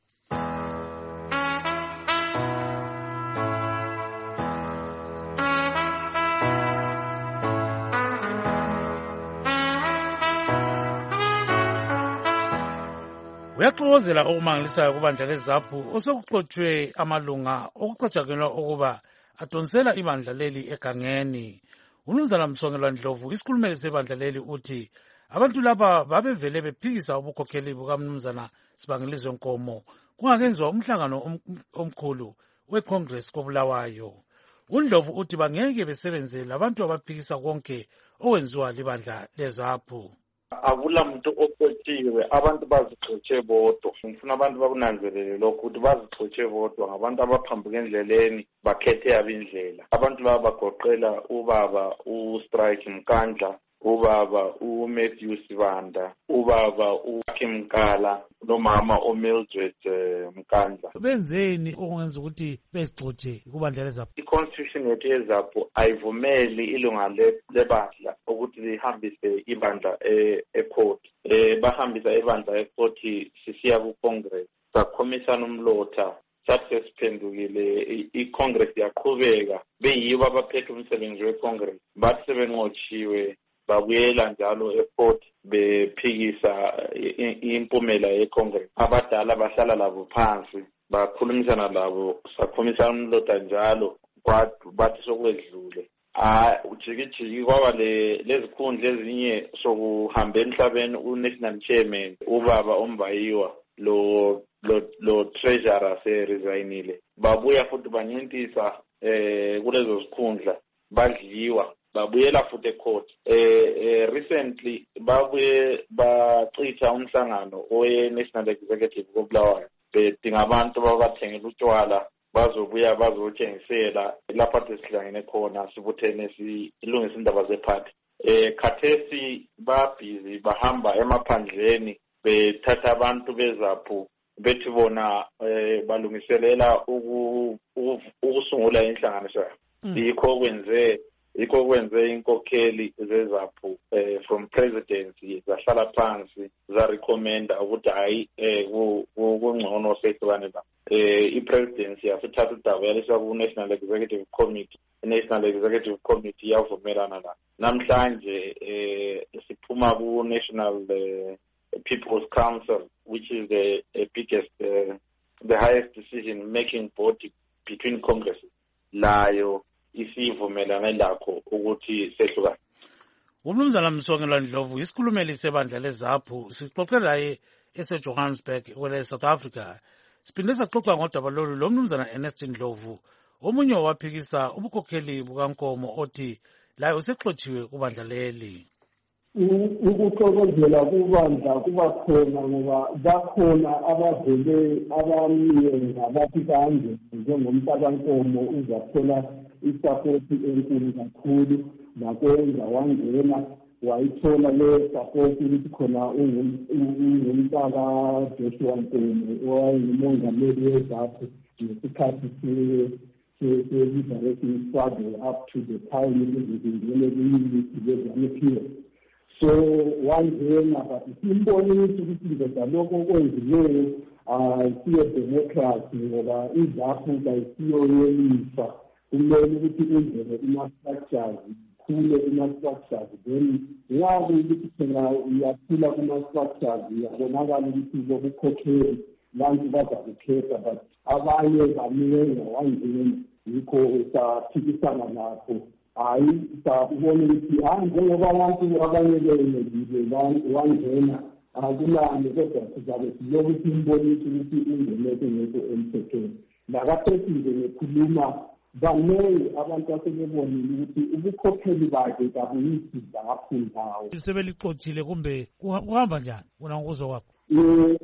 Uyaxokozela okumangalisayo kubandla leZAPHU osekuxotshwe amalunga okucatshangelwa ukuba adonsela ibandla leli egangeni. Umnumzana Msongelwa Ndlovu isikhulumeli sebandla leli uthi abantu laba babevele bephikisa ubukhokheli bukaMnumzana Sibangelizwe Nkomo kungakenziwa umhlangano omkhulu weCongress koBulawayo. uNdlovu uthi bangeke besebenze labantu abaphikisa konke okwenziwa libandla leZAPHU. Akula muntu oqotshiwe, abantu bazixotshe bodwa. Ngifuna abantu bakunanzelele lokho ukuthi bazixotshe bodwa ngabantu abaphambuka endleleni bakhethe abindlela. Abantu laba bagoqela ubaba uStrike Mkandla, ubaba uMatthew Sibanda, ubaba uHakim Mkala, nomama uMildred Mkandla. Benzeni okungenza ukuthi bezixotshe kubandla leZAPHU? I-constitution yethu yeZAPHU ayivumeli ilunga lebandla ukuthi lihambise ibandla e-court. Eh bahambisa ibandla e-court sisiya ku-Congress. Sakhomisana umlotha sathi sesiphendukile i-Congress yaqhubeka beyibo abaphethe umsebenzi we-Congress. Bathi sebenqotshiwe babuyela njalo e-court bephikisa impumela ye-Congress. Abadala bahlala labo phansi bakhulumisana labo sakhomisana umlotha njalo kwathi bathi sokwedlule. Ah ujikijiki kwaba le lezikhundla ezinye sokuhamba emhlabeni uNational Chairman ubaba uMbayiwa lo lo lo treasurer se resignile. Babuya futhi banyentisa eh kulezo zikhundla badliwa babuyela futhi ecourt. Eh recently babuye bachitha umhlangano oye National Executive koBulawayo bedinga abantu babathengela utshwala bazobuya bazothengisela lapha sesihlangene khona sibuthene silungisa indaba zephathi. Eh khathesi ba busy bahamba emaphandleni bethatha abantu beZAPHU bethi bona balungiselela ukusungula inhlanganiso. Yikho kwenze yikho kwenze inkokheli zeZAPHU from presidency zahlala phansi za recommend ukuthi hayi kungcono sehlukane la. Eh i-presidency yasithatha udaba yalisa ku-National Executive Committee. I-National Executive Committee yavumelana la. Namhlanje eh siphuma ku-National People's Council, which is the uh, biggest, uh, the highest decision-making body between Congresses. Layo isivumelana lakho ukuthi sehlukane. Umnumzana Msongelwa Ndlovu isikhulumeli sebandla leZAPHU sixoxe naye eseJohannesburg kwele South Africa. Siphinde saxoxa ngodaba lolu lo mnumzana Ernest Ndlovu omunye waphikisa ubukhokheli bukaNkomo othi layo usexotshiwe kubandla leli. Ukuxokozela kubandla kuba khona ngoba bakhona abavele abamiye abathi kanje njengomntabankomo uzathola isapoti enkulu kakhulu nakwenza wangena wayithola le sapoti ukuthi khona ungumntaka Joshua Nkomo owayengumongameli weZAPHU ngesikhathi se-liberating struggle up to the time izingene kuyuniti lezamaphiwa. So wangena but simbonisa ukuthi ndoda lokho okwenzileyo siyo democracy ngoba iZAPHU kayisiyo yelifa. Kumele ukuthi kwenziwe ima-structures khule ima-structures then nxa kuyukuthi phela uyaphula kuma-structures uyabonakala ukuthi bobukhokheli bantu bazakukhetha but abanye bamenza wangena yikho saphikisana lapho. Hayi sabona ukuthi hayi njengoba abantu abanye benezile wangena akulani kodwa sizabe siyokuthi imbonise ukuthi ungeneke ngekho emthethweni. Nakaphesile ngekhuluma baningi abantu asebebonile ukuthi ubukhokheli bakhe kabuyisi ZAPHU ndawo. Sebelixothile kumbe kuhamba njani wena ngokuzwa kwakho? Eh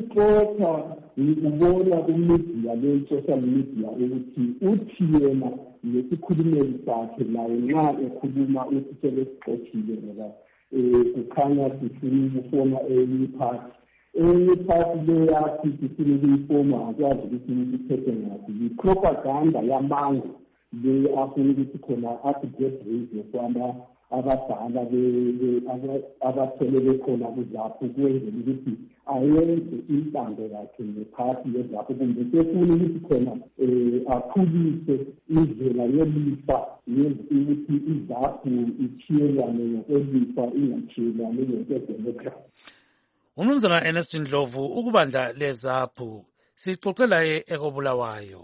ukusixoxa ngikubona kumedia le social media ukuthi uthi yena nesikhulumeli sakhe naye nxa ekhuluma uthi selesixoxile ngoba um kukhanya sifuna ukufona enye iphathi enye iphathi le yathi sifuna ukuyifoma akwazi ukuthi ithethe ngathi yi-propaganda yamango le afuna ukuthi khona athi-get radio kwaba abadala abathelele khona kuzapho ukwenzela ukuthi ayenze intando yakhe nephathi yezapho kumbe sefuna ukuthi khona um akhulise indlela yelifa ukuthi izapho ichiyelwane ngokwelifa ingachiyelwane ngokwedemokhrasi. umnumzana Ernest Ndlovu ukubandla lezaphu sixoxela ye ekobulawayo.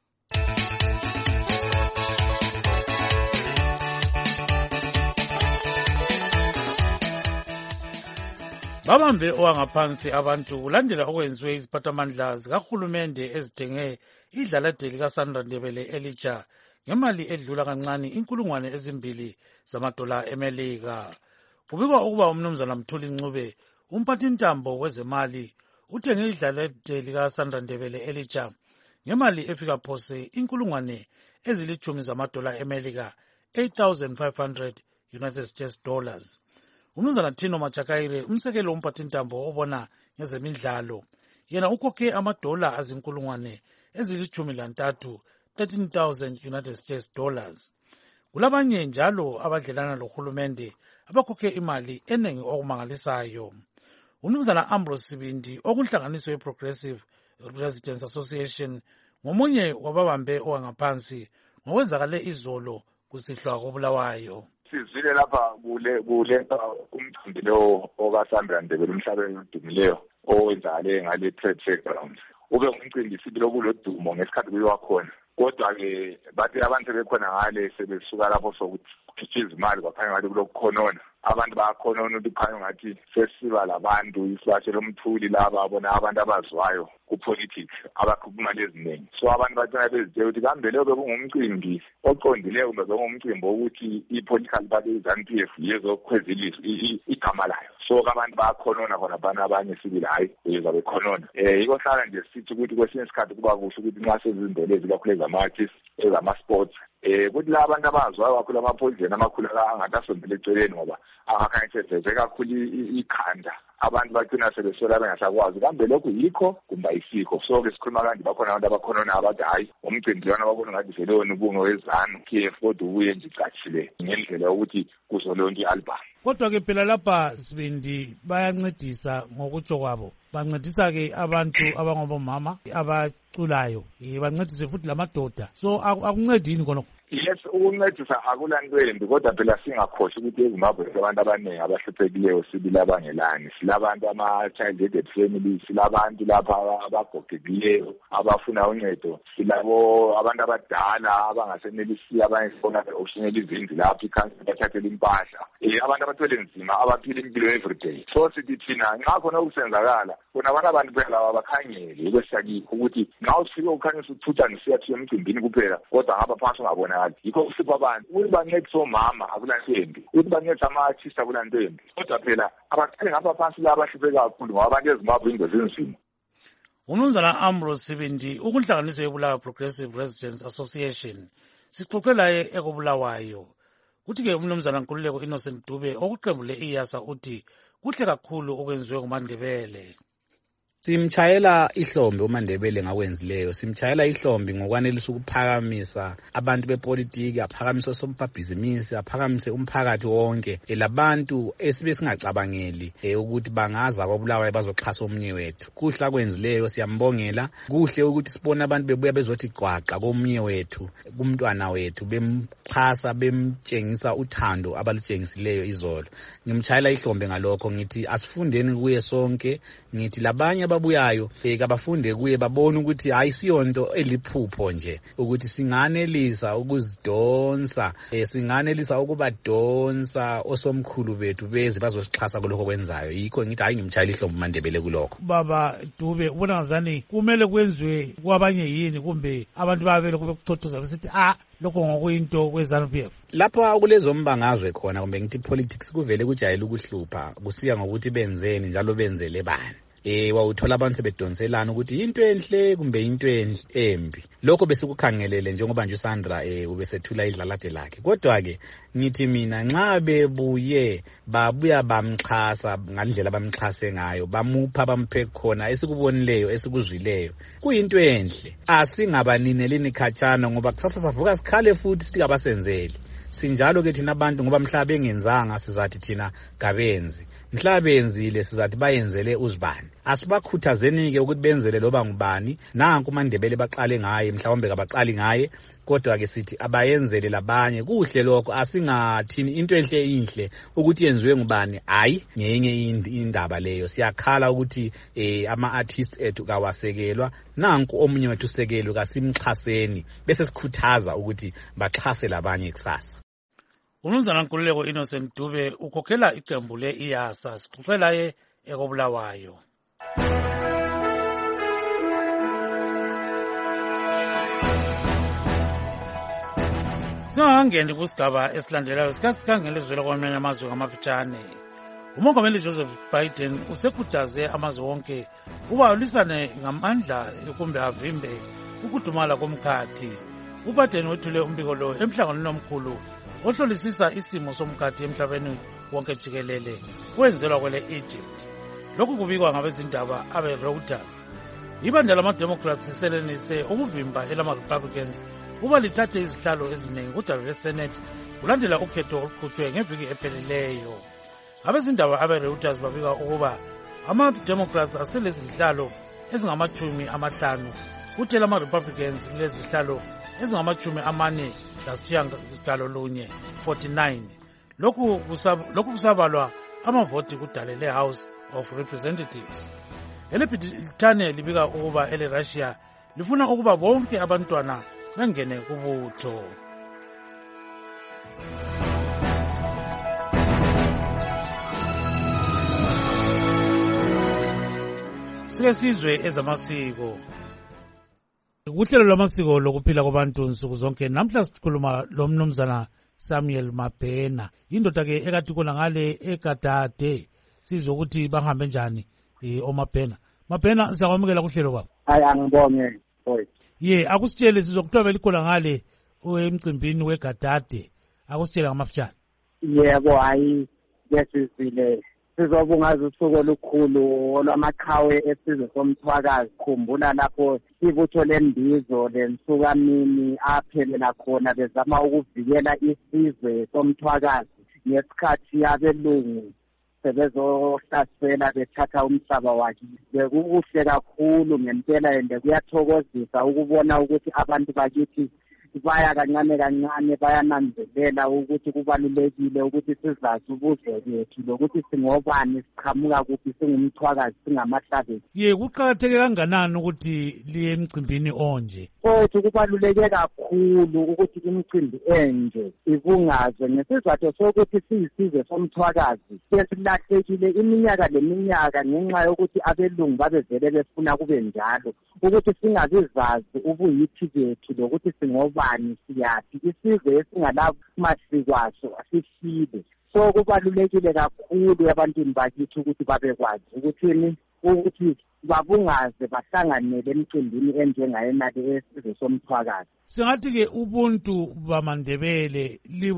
Babambe owangaphansi abantu kulandela okwenziwe iziphathamandla zikahulumende ezithenge idlalade likaSandra Ndebele elitsha ngemali edlula kancane inkulungwane ezimbili zamadola emelika. Kubikwa ukuba umnumzana Mthuli Ncube umphathintambo wezemali uthenge idlalade likaSandra Ndebele elitsha ngemali efika phose inkulungwane ezilithumi zamadola emelika eight thousand five hundred United States dollars. Umnumzana Thino Machakaire umsekelo umphathintambo obona ngezemidlalo yena ukhokhe amadola azinkulungwane ezilithumi lantathu thirteen thousand United States dollars. Kulabanye njalo abadlelana lohulumende abakhokhe imali eningi okumangalisayo. Umnumzana Ambrose Sibindi okunhlanganiso ye-Progressive Residents Association ngomunye wababambe owangaphansi ngokwenzakale izolo kusihlwa kobulawayo. Sizwile lapha kule kule umcimbi lo okaSandra Ndebele umhlabeni odumileyo owenzakale ngale trade fairground. Ube umcimbi sibilo kulodumo ngesikhathi kuyiwa khona. Kodwa-ke bathi abantu bekhona ngale sebesuka lapho sokukhitshiza imali kwakhanya ngathi kulokukhonona. Abantu bayakhonona ukuthi kukhanya ngathi sesiba labantu isibashelo umthuli laba abona abantu abazwayo ku-politics abakhupha imali eziningi. So abantu bagcina bezitshela ukuthi kambe leyo bekungumcimbi oqondileyo kumbe bekungumcimbi wokuthi i-political party i-ZANU-P F yezokhweza ilizwi igama layo. So abantu bayakhonona khona abanye abanye sibili hayi uyeza bekhonona. Um yiko hlala nje sithi ukuthi kwesinye isikhathi kuba kuhle ukuthi nxa sezindlela ezikakhulu ezama-artists ezama-sports um kuthi la abantu abazwayo kakhulu amaphoyizeni amakhulu angathi asondele eceleni ngoba angakhanye seveze kakhulu ikhanda. Abantu bagcina sebesola bengasakwazi kambe lokhu yikho kumbe ayisikho. So-ke sikhuluma kanje bakhona abantu abakhonona abathi hhayi umcimbi lona babona ngathi velewona ubunge wezanu-P F kodwa ubuye nje icatshile ngendlela yokuthi kuzo lonke i-album. Kodwa-ke phela lapha Sibindi bayancedisa ngokutsho kwabo, bancedisa-ke abantu abangobomama abaculayo, bancedise futhi lamadoda. So akuncedini khonokho. Yes, ukuncedisa akulanto kodwa phela singakhohlwa ukuthi eZimbabwe abantu abaningi abahluphekileyo sibili abangelani. Silabantu ama-child-headed families, silabantu lapha abagogekileyo abafuna uncedo, silabo abantu abadala abangasenelisi abanye sibona okushinela izindlu lapho ikhansela bathathela impahla, um abantu abathwele nzima abaphila impilo everyday. So sithi thina nxa khona okusenzakala khona abantu abantu phela abakhangele ukwesakikho ukuthi nxa usifike ukhanyisa uthutha nisiyathi emcimbini kuphela kodwa ngapha phansi ungabonakali. Yikho kusipha abantu ukuthi bancedise omama akulantembi, ukuthi bancedise ama-artist akulantembi. Kodwa phela abaqale ngapha phansi la abahlupheke kakhulu ngoba abantu eZimbabwe ingozi enzima. Umnumzana Ambrose Sibindi ukunhlanganiso yebulawayo Progressive Residents Association sixoxela ye ekobulawayo. Kuthi-ke umnumzana Nkululeko Innocent Dube okuqembu le-iyasa uthi kuhle kakhulu okwenziwe nguMandebele. Simchayela ihlombe uMandebele ngakwenzileyo, simchayela ihlombe ngokwanelisa ukuphakamisa abantu bepolitiki, aphakamisa osombabhizinisi, aphakamise umphakathi wonke, labantu esibe singacabangeli ukuthi bangaza kobulawayo bazoxhasa omunye wethu. Kuhle akwenzileyo siyambongela, kuhle ukuthi sibone abantu bebuya bezothi gwaqa komunye wethu, kumntwana wethu, bemxhasa bemtshengisa uthando abalutshengisileyo izolo. Ngimchayela ihlombe ngalokho ngithi asifundeni kuye sonke, ngithi labanye ababuyayo kabafunde kuye babone ukuthi ayisiyonto eliphupho nje ukuthi singanelisa ukuzidonsa, singanelisa ukubadonsa osomkhulu bethu beze bazosixhasa kulokho kwenzayo. Yikho ngithi hayi ngimchayela ihlombe uMandebele kulokho. Baba Dube ubona ngazani kumele kwenziwe kwabanye yini kumbe abantu babele kube kuthothoza besithi ah lokho ngokuyinto kweZANU-P F? Lapha kulezo mbangazwe khona kumbe ngithi politics kuvele kujayela ukuhlupha kusiya ngokuthi benzeni njalo benzele bani. eh wawuthola abantu sebedonselana ukuthi into enhle kumbe into embi. Lokho besikukhangelele njengoba nje uSandra eh ubesethula idlalade lakhe. Kodwa ke ngithi mina nxa bebuye babuya bamxhasa ngandlela bamxhase ngayo, bamupha bamphe khona esikubonileyo esikuzwileyo, kuyinto enhle. Asingabaninelini khatshana ngoba kusasa savuka sikhale futhi sikabasenzeli. Sinjalo ke thina abantu ngoba mhlaba engenzanga sizathi thina kabenzi, mhlaba enzile sizathi bayenzele uzibani. Asibakhuthazeni ke ukuthi benzele loba ngubani, nanku uMandebele baqale ngaye mhlawumbe kabaqali ngaye, kodwa ke sithi abayenzele labanye. Kuhle lokho, asingathini into enhle inhle ukuthi yenziwe ngubani, hayi ngenye indaba leyo. Siyakhala ukuthi eh ama artists ethu kawasekelwa, nanku omunye wethu sekelo kasimxhaseni bese sikhuthaza ukuthi baxhase labanye kusasa. Umnumzana Nkululeko Innocent Dube ukhokhela iqembu le-IASA, sixoxela ye ekobulawayo. Singangeni kusigaba esilandelayo sikasikhangela izwela kwamanye amazwe ngamafitshane. Umongameli Joseph Biden usekhuthaze amazwe wonke ukuba alisane ngamandla kumbe avimbe ukudumala komkhathi. UBiden wethule umbiko lo emhlanganweni omkhulu ohlolisisa isimo somkhathi emhlabeni wonke jikelele wenzelwa kwele Egypt. Lokhu kubikwa ngabezindaba abe-Reuters. Ibandla lama-Democrats liselenise ukuvimba elama-Republicans kuba lithathe izihlalo eziningi kudaba lwe-Senate kulandela ukhetho oluqhutshwe ngeviki ephelileyo. Abezindaba abe-Reuters babika ukuba ama-Democrats aselezihlalo ezingamachumi amahlanu kuthi lama-Republicans lezihlalo ezingamachumi amane lasitshiyagalolunye forty-nine. Lokhu lokhu kusabalwa amavoti kudale le-House of Representatives. Elebhithane libika ukuba ele-Russia lifuna ukuba bonke abantwana bengene kubutho. Sike sizwe ezamasiko. Uhlelo lwamasiko lokuphila kwabantu nsuku zonke namhla sikhuluma lo mnumzana Samuel Mabhena, indoda ke ekathi kona ngale eGadade. Sizwe ukuthi bahambe njani eh oMabhena. Mabhena siyakwamukela kuhlelo baba. Hayi angibonge boy. Ye akusitshele sizokuthola likhona ngale emcimbini weGadade. Akusitshela ngamafitshane. Yebo hayi yesizile sizobungaza usuku olukhulu olwamaqhawe esizwe somthwakazi. Khumbula lapho ibutho lembizo lensukamini aphelela khona bezama ukuvikela isizwe somthwakazi ngesikhathi abelungu sebezohlasela bethatha umhlaba wakhe. Bekukuhle kakhulu ngempela ende kuyathokozisa ukubona ukuthi abantu bakithi baya kancane kancane bayananzelela ukuthi kubalulekile ukuthi sizazi ubuzwe bethu lokuthi singobani, siqhamuka kuphi, singumthwakazi, singamahlabezi. Ye kuqakatheke kanganani ukuthi liye emcimbini onje? Futhi kubaluleke kakhulu ukuthi imicimbi enje ibungazwe ngesizathu sokuthi siyisizwe somthwakazi sesilahlekile iminyaka leminyaka ngenxa yokuthi abelungu babevele befuna kube njalo, ukuthi singabizazi ubuyithi bethu lokuthi singoba siyaphi, isizwe esingalamasiko aso asifile. So kubalulekile kakhulu ebantwini bakithi ukuthi babekwazi ukuthini, ukuthi babungaze bahlanganele emcimbini enjengayena-ke esizwe somthwakazi. Singathi-ke ubuntu bamaNdebele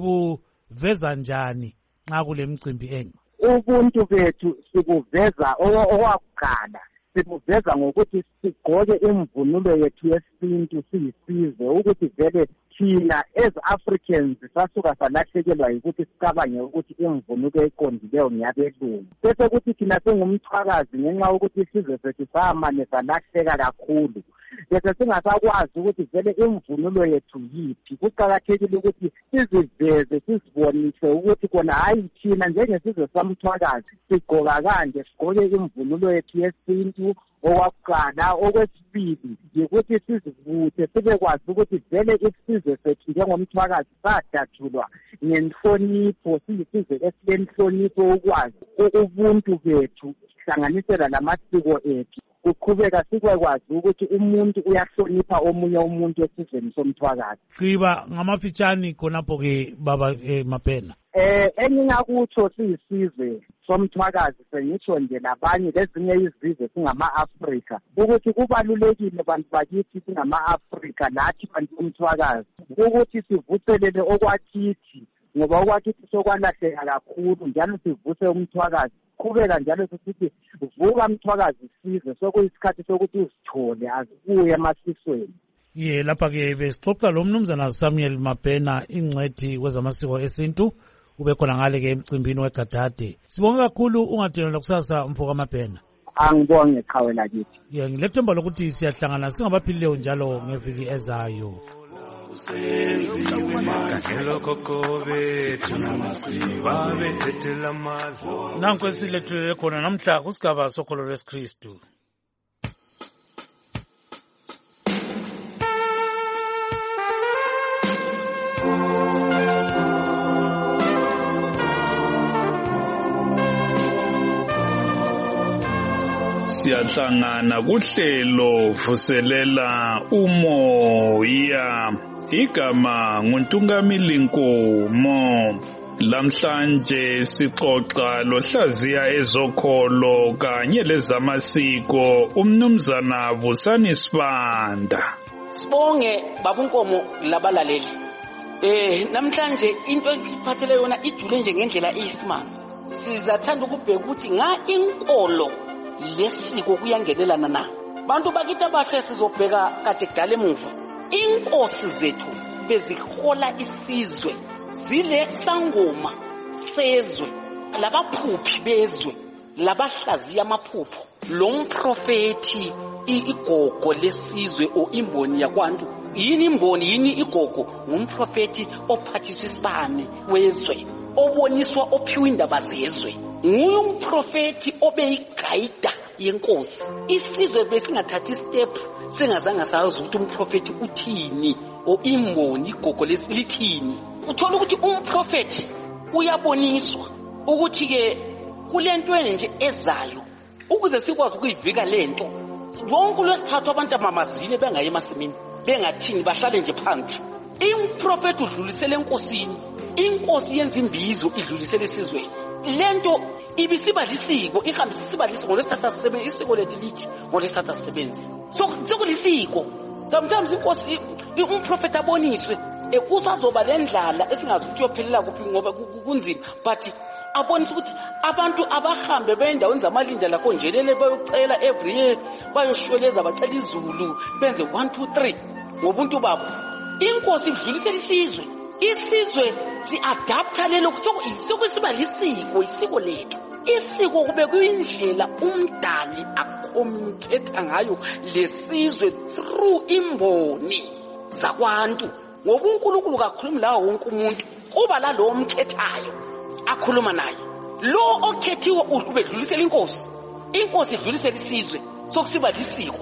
libuveza njani nxa kule mcimbi enye? Ubuntu bethu sibuveza owakuqala, sibuveza ngokuthi sigqoke imvunulo yethu yesintu siyisizwe, ukuthi vele thina as Africans sasuka salahlekelwa yikuthi sicabange ukuthi imvunulo eqondileyo ngiyabelungu, bese kuthi thina singumthwakazi ngenxa yokuthi isizwe sethu samane salahleka kakhulu bese singasakwazi ukuthi vele imvunulo yethu yiphi. Kuqakathekile ukuthi siziveze, sizibonise ukuthi kona hayi thina njengesizwe samthwakazi sigqoka kanje, sigqoke imvunulo yethu yesintu. Owakuqala. Okwesibili yikuthi sizivuthe sibekwazi ukuthi vele isizwe sethu njengomthwakazi sadatshulwa ngenhlonipho, siyisizwe esilenhlonipho, ukwazi ubuntu bethu siyawahlanganisela lamasiko ethu kuqhubeka sikwekwazi ukuthi umuntu uyahlonipha omunye umuntu esizweni somthwakazi. Qiba ngamafitshane khonapho-ke baba eh, Mapena. Eh engingakutsho siyisizwe somthwakazi sengitsho nje labanye lezinye izizwe singama-Afrika ukuthi kubalulekile bantu bakithi singama-Afrika lathi bantu bomthwakazi ukuthi sivuthelele okwakithi ngoba okwakithi sokwalahleka kakhulu njalo sivuse umthwakazi. Qhubeka njalo sisithi vuka mthwakazi sizwe sokuyisikhathi sokuthi uzithole azibuye emasisweni. Ye lapha-ke besixoxa lo mnumzana Samuel Mapena ingcwethi kwezamasiko esintu ube khona ngale-ke emcimbini wegadade. Sibonge kakhulu ungadelelwa kusasa mfoka Mapena. Angibonge qhawe lakithi. Ye ngilethemba lokuthi siyahlangana singabaphilileyo njalo ngeviki ezayo. Nanku esilethulele khona namhla kusigaba sokholo lwesikristu. Siyahlangana kuhlelo vuselela umoya. Igama nguNtungamili Nkomo. Lamhlanje sixoxa lohlaziya ezokholo kanye lezamasiko umnumzana Vusani Sibanda. Sibonge babunkomo labalaleli. Eh namhlanje into esiphathele yona ijule nje ngendlela eyisimanga. Sizathanda ukubheka ukuthi nga inkolo lesiko kuyangenelana na. Bantu bakithi abahle sizobheka kade kudala emuva. Inkosi zethu bezihola isizwe zile sangoma sezwe labaphuphi bezwe labahlaziya amaphupho lo mprofeti igogo lesizwe o imboni yakwantu yini imboni yini igogo ngumprofeti ophathiswa isibane wezwe oboniswa ophiwa indaba zezwe nguye umprofeti obeyigayida yenkosi isizwe besingathathi step singazange sazi ukuthi umprofeti uthini o imboni igogo lesilithini uthola ukuthi umprofeti uyaboniswa ukuthi ke kulento nje ezayo ukuze sikwazi ukuyivika lento wonke lwesithathu abantu amamazile bengaye emasimini bengathini bahlale nje phansi umprofeti udlulisele enkosini inkosi yenza imbizo idlulisele esizweni lento ibisiba lisiko ihambisa isiba lisiko ngolesithatha sisebenzi isiko lethu lithi ngolesithatha sisebenzi so sekulisiko sometimes inkosi umprofeti aboniswe ekusazoba lendlala esingazi ukuthi uyophelela kuphi ngoba kunzima but abonisa ukuthi abantu abahambe beendaweni zamalinda lakho njelele bayocela every year bayoshweleza bacela izulu benze one two three ngobuntu babo inkosi idlulisela isizwe isizwe si-adapta lelo sokusiba lisiko isiko lethu isiko kube kuyindlela umdali acommunicate ngayo lesizwe through imboni zakwantu ngoba uNkulunkulu kakhulumi lawo wonke umuntu kuba la lo omkhethayo akhuluma naye lo okhethiwe ubedlulisela inkosi inkosi idlulisela isizwe sokusiba lisiko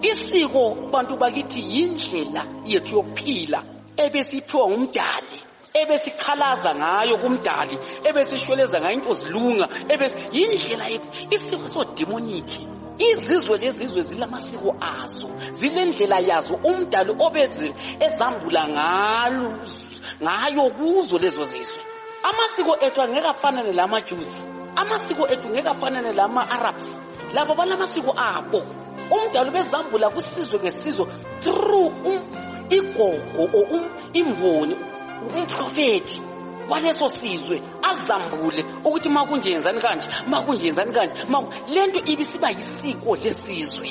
isiko bantu bakithi yindlela yethu yokuphila ebesiphiwa ngumdali ebesikhalaza ngayo kumdali ebesishweleza ngayo into zilunga ebese yindlela yethu isiko so demonic izizwe lezizwe zilamasiko azo zilendlela yazo umdali obezi ezambula ngalo ngayo kuzo lezo zizwe amasiko ethu angeke afanane lamaJews amasiko ethu ngeke afanane lama-Arabs labo banamasiko abo umdali bezambula kusizwe ngesizwe through um, igogo o um, imboni umprofeti waleso sizwe azambule ukuthi makunjenzani kanje makunjenzani kanje lento ibisiba yisiko lesizwe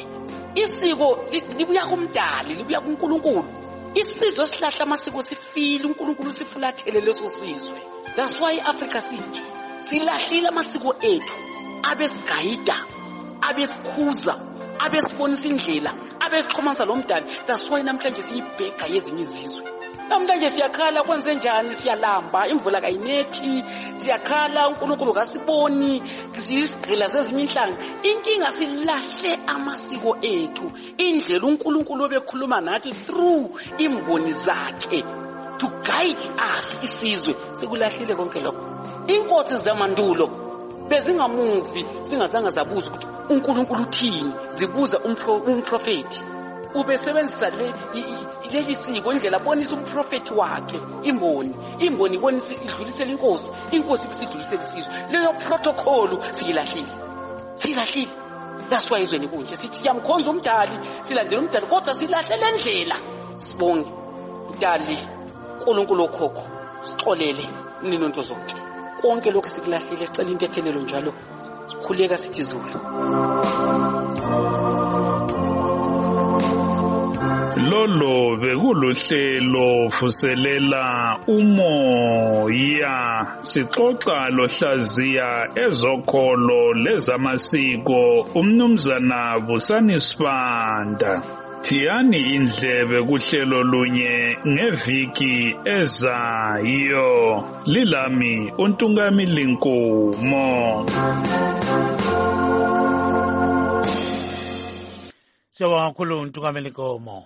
isiko libuya kumdali libuya kuNkulunkulu isizwe esihlahla amasiko sifile uNkulunkulu sifulathele leso sizwe that's why Africa sinje silahlile amasiko ethu abesigayida abesikhuza abesibonisa indlela abexhumanisa lo mdali that's why namhlanje siyibheka yezinye izizwe namhlanje siyakhala kwenze njani siyalamba imvula kayinethi siyakhala uNkulunkulu kasiboni siyisigqila zezinye inhlanga inkinga silahle amasiko ethu indlela uNkulunkulu obekhuluma nathi through imboni zakhe to guide us isizwe sikulahlile konke lokho inkosi zamandulo bezingamuvi singazange zabuza ukuthi uNkulunkulu uthini, zibuza umprofeti. Ubesebenzisa leli siko indlela bonisa umprofeti wakhe, imboni imboni ibonisa idlulisela inkosi, inkosi isidlulisela isizwe. Leyo protocol siyilahlile silahlile. That's why izweni kunje sithi siyamkhonza umdali, silandela umdali, kodwa silahle lendlela. Sibonge umdali uNkulunkulu okhokho, sixolele ninonto zonke. Konke lokho sikulahlile, sicela impethelelo njalo, sikhuleka sithi Zulu. Lolo bekuluhlelo vuselela umoya, sixoxa lohlaziya ezokholo lezamasiko umnumzana Busani Sibanda. Thiyani indlebe kuhlelo lunye ngeviki ezayo. Lilami uNtungamili Nkomo. Siyabonga kakhulu uNtungamili Nkomo.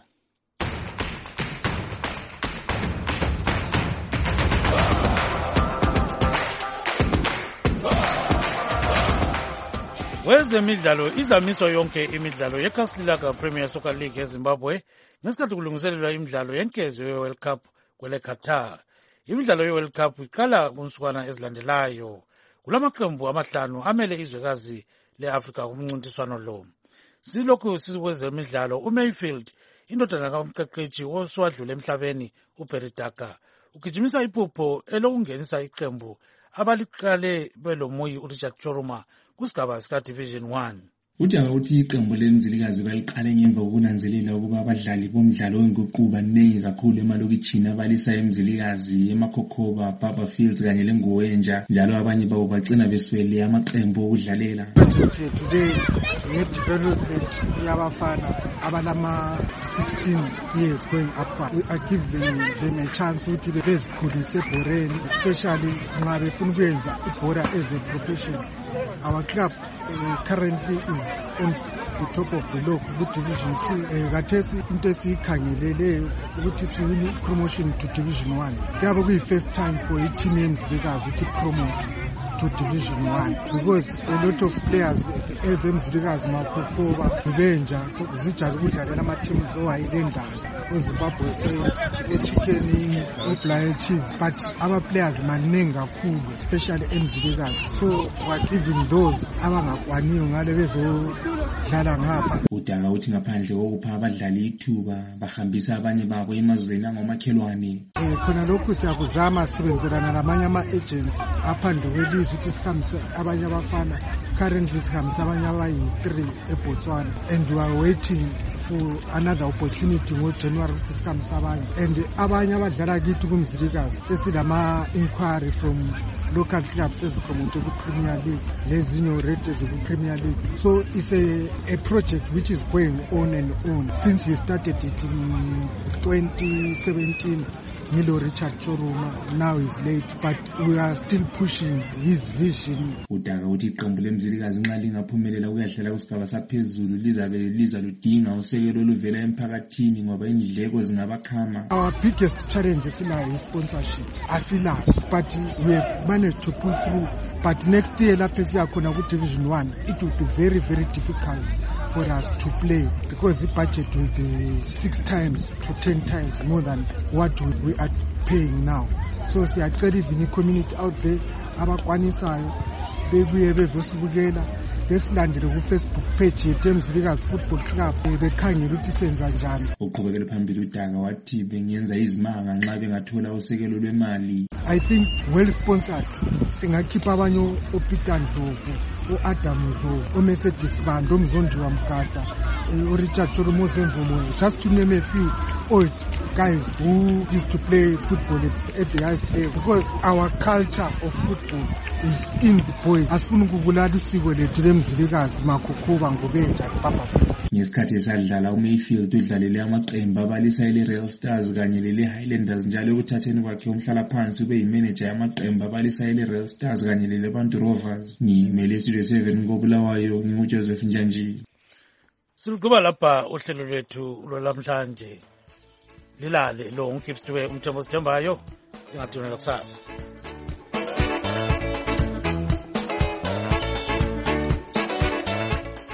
Wezemidlalo, izamiso yonke imidlalo yeKhasililaga Premier Soccer League eZimbabwe ngesikhathi kulungiselelwa imidlalo yenkezo ye-World Cup kwele Qatar. Imidlalo ye-World Cup iqala kunsukwana ezilandelayo. Kulamaqembu amahlanu amele izwekazi le-Afrika kumncintiswano lo. Silokhu sikwezemidlalo, uMayfield indodana kamqeqeshi oswadlule emhlabeni uBerry Daka ugijimisa iphupho elokungenisa iqembu abaliqale belomoyi uRichard Choruma kusigaba sika Division one. Udaba uthi iqembu lemzilikazi baliqale ngemva kokunanzelela ukuba abadlali bomdlalo wenguquba ningi kakhulu emalokitshini abalisa emzilikazi, eMakhokhoba, Baba Fields kanye leNgowenja, njalo abanye babo bagcina beswele amaqembu okudlalela. Today nge-development yabafana abalama sixteen years going upward, we are giving them a chance ukuthi bezikhulise ebhoreni, especially nxa befuna ukwenza ibhora as a profession. Our club uh, currently is on the top of the log with Division two. Kathesi into esiyikhangeleleyo ukuthi siwini promotion to Division one. Kuyabe kuyi first time for i-team yemzilikazi ukuthi promote to Division one, because a lot of players ezemzilikazi Makhokhoba, Ubenja zijake ukudlalela ama-teams owayilendayo oZimbabwe Saints, eChicken, eBlair Chiefs, but our players maningi kakhulu especially emzilikazi, so we're giving those abangakwaniyo ngale bezodlala ngapha. Udaka uthi ngaphandle kokupha abadlali ithuba bahambisa abanye babo emazweni angomakhelwane. Eh khona lokhu siyakuzama sibenzelana namanye ama-agents aphandle kwelizwe ukuthi sihambise abanye abafana. Currently sihambisa abanye abayi-three eBotswana, and we are waiting for another opportunity ngoJanuary ukuthi sihambise abanye, and abanye abadlala kithi kumzilikazi sesilama-inquiry from local clubs ezipromote ku-Premier League lezinye already ziku-Premier League. So it's a, a project which is going on and on since we started it in twenty seventeen. Milo Richard Choruma now is late, but we are still pushing his vision. Udaka uthi iqembu lemzilikazi nxa lingaphumelela ukuyadlala kusigaba saphezulu lizabe liza ludinga usekelo oluvela emphakathini ngoba indleko zingabakhama. Our biggest challenge esilayo is sponsorship. Asilazi, but we have managed to pull through. But next year lapho siyakhona ku Division one, it will be very very difficult for us to play because the budget will be six times to ten times more than what we, we are paying now. So siyacela even community out there abakwanisayo bebuye bezosibukela besilandele ku Facebook page yethu emzilikazi football club bekhangela ukuthi senza njani. Uqhubekele phambili uDaka wathi bengenza izimanga nxa bengathola usekelo lwemali. I think well sponsored singakhipha abanye uPeter Ndlovu, uAdam Ndlovu, uMercedes Bando, uMzondiwa Mkhatsa, uRichard Choruma Zemvumo, just to name a few old guys who used to play football at, at the highest level, because our culture of football is in the boys. Asifuna ukubulala isiko lethu lemzilikazi Makhokhoba, Ngobenja, Baba Fields. Ngesikhathi esadlala uMayfield udlalele amaqembu abalisa ile-Real Stars kanye lele-Highlanders, njalo ekuthatheni kwakhe umhlala phansi ube yimanager yamaqembu abalisa ile-Real Stars kanye lele-Bantu Rovers. Ngimele Studio seven koBulawayo, nginguJoseph Njanji. Siluguba lapha uhlelo lwethu lwalamhlanje. Lilale lo ngikipstiwe umthembo sithembayo ingathunela kusasa.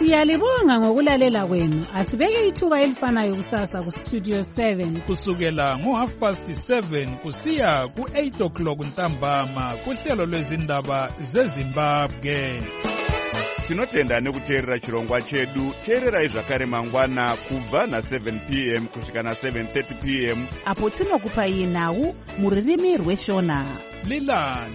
Siyalibonga ngokulalela kwenu. Asibeke ithuba elifanayo kusasa ku Studio seven kusukela ngo half past seven kusiya ku eight o'clock ntambama kuhlelo lwezindaba zeZimbabwe. Tinotenda nekuteerera chirongwa chedu. Teererai zvakare mangwana kubva na seven p m kusvika na seven thirty p m apo tinokupai nhau muririmi rweshona. Lilani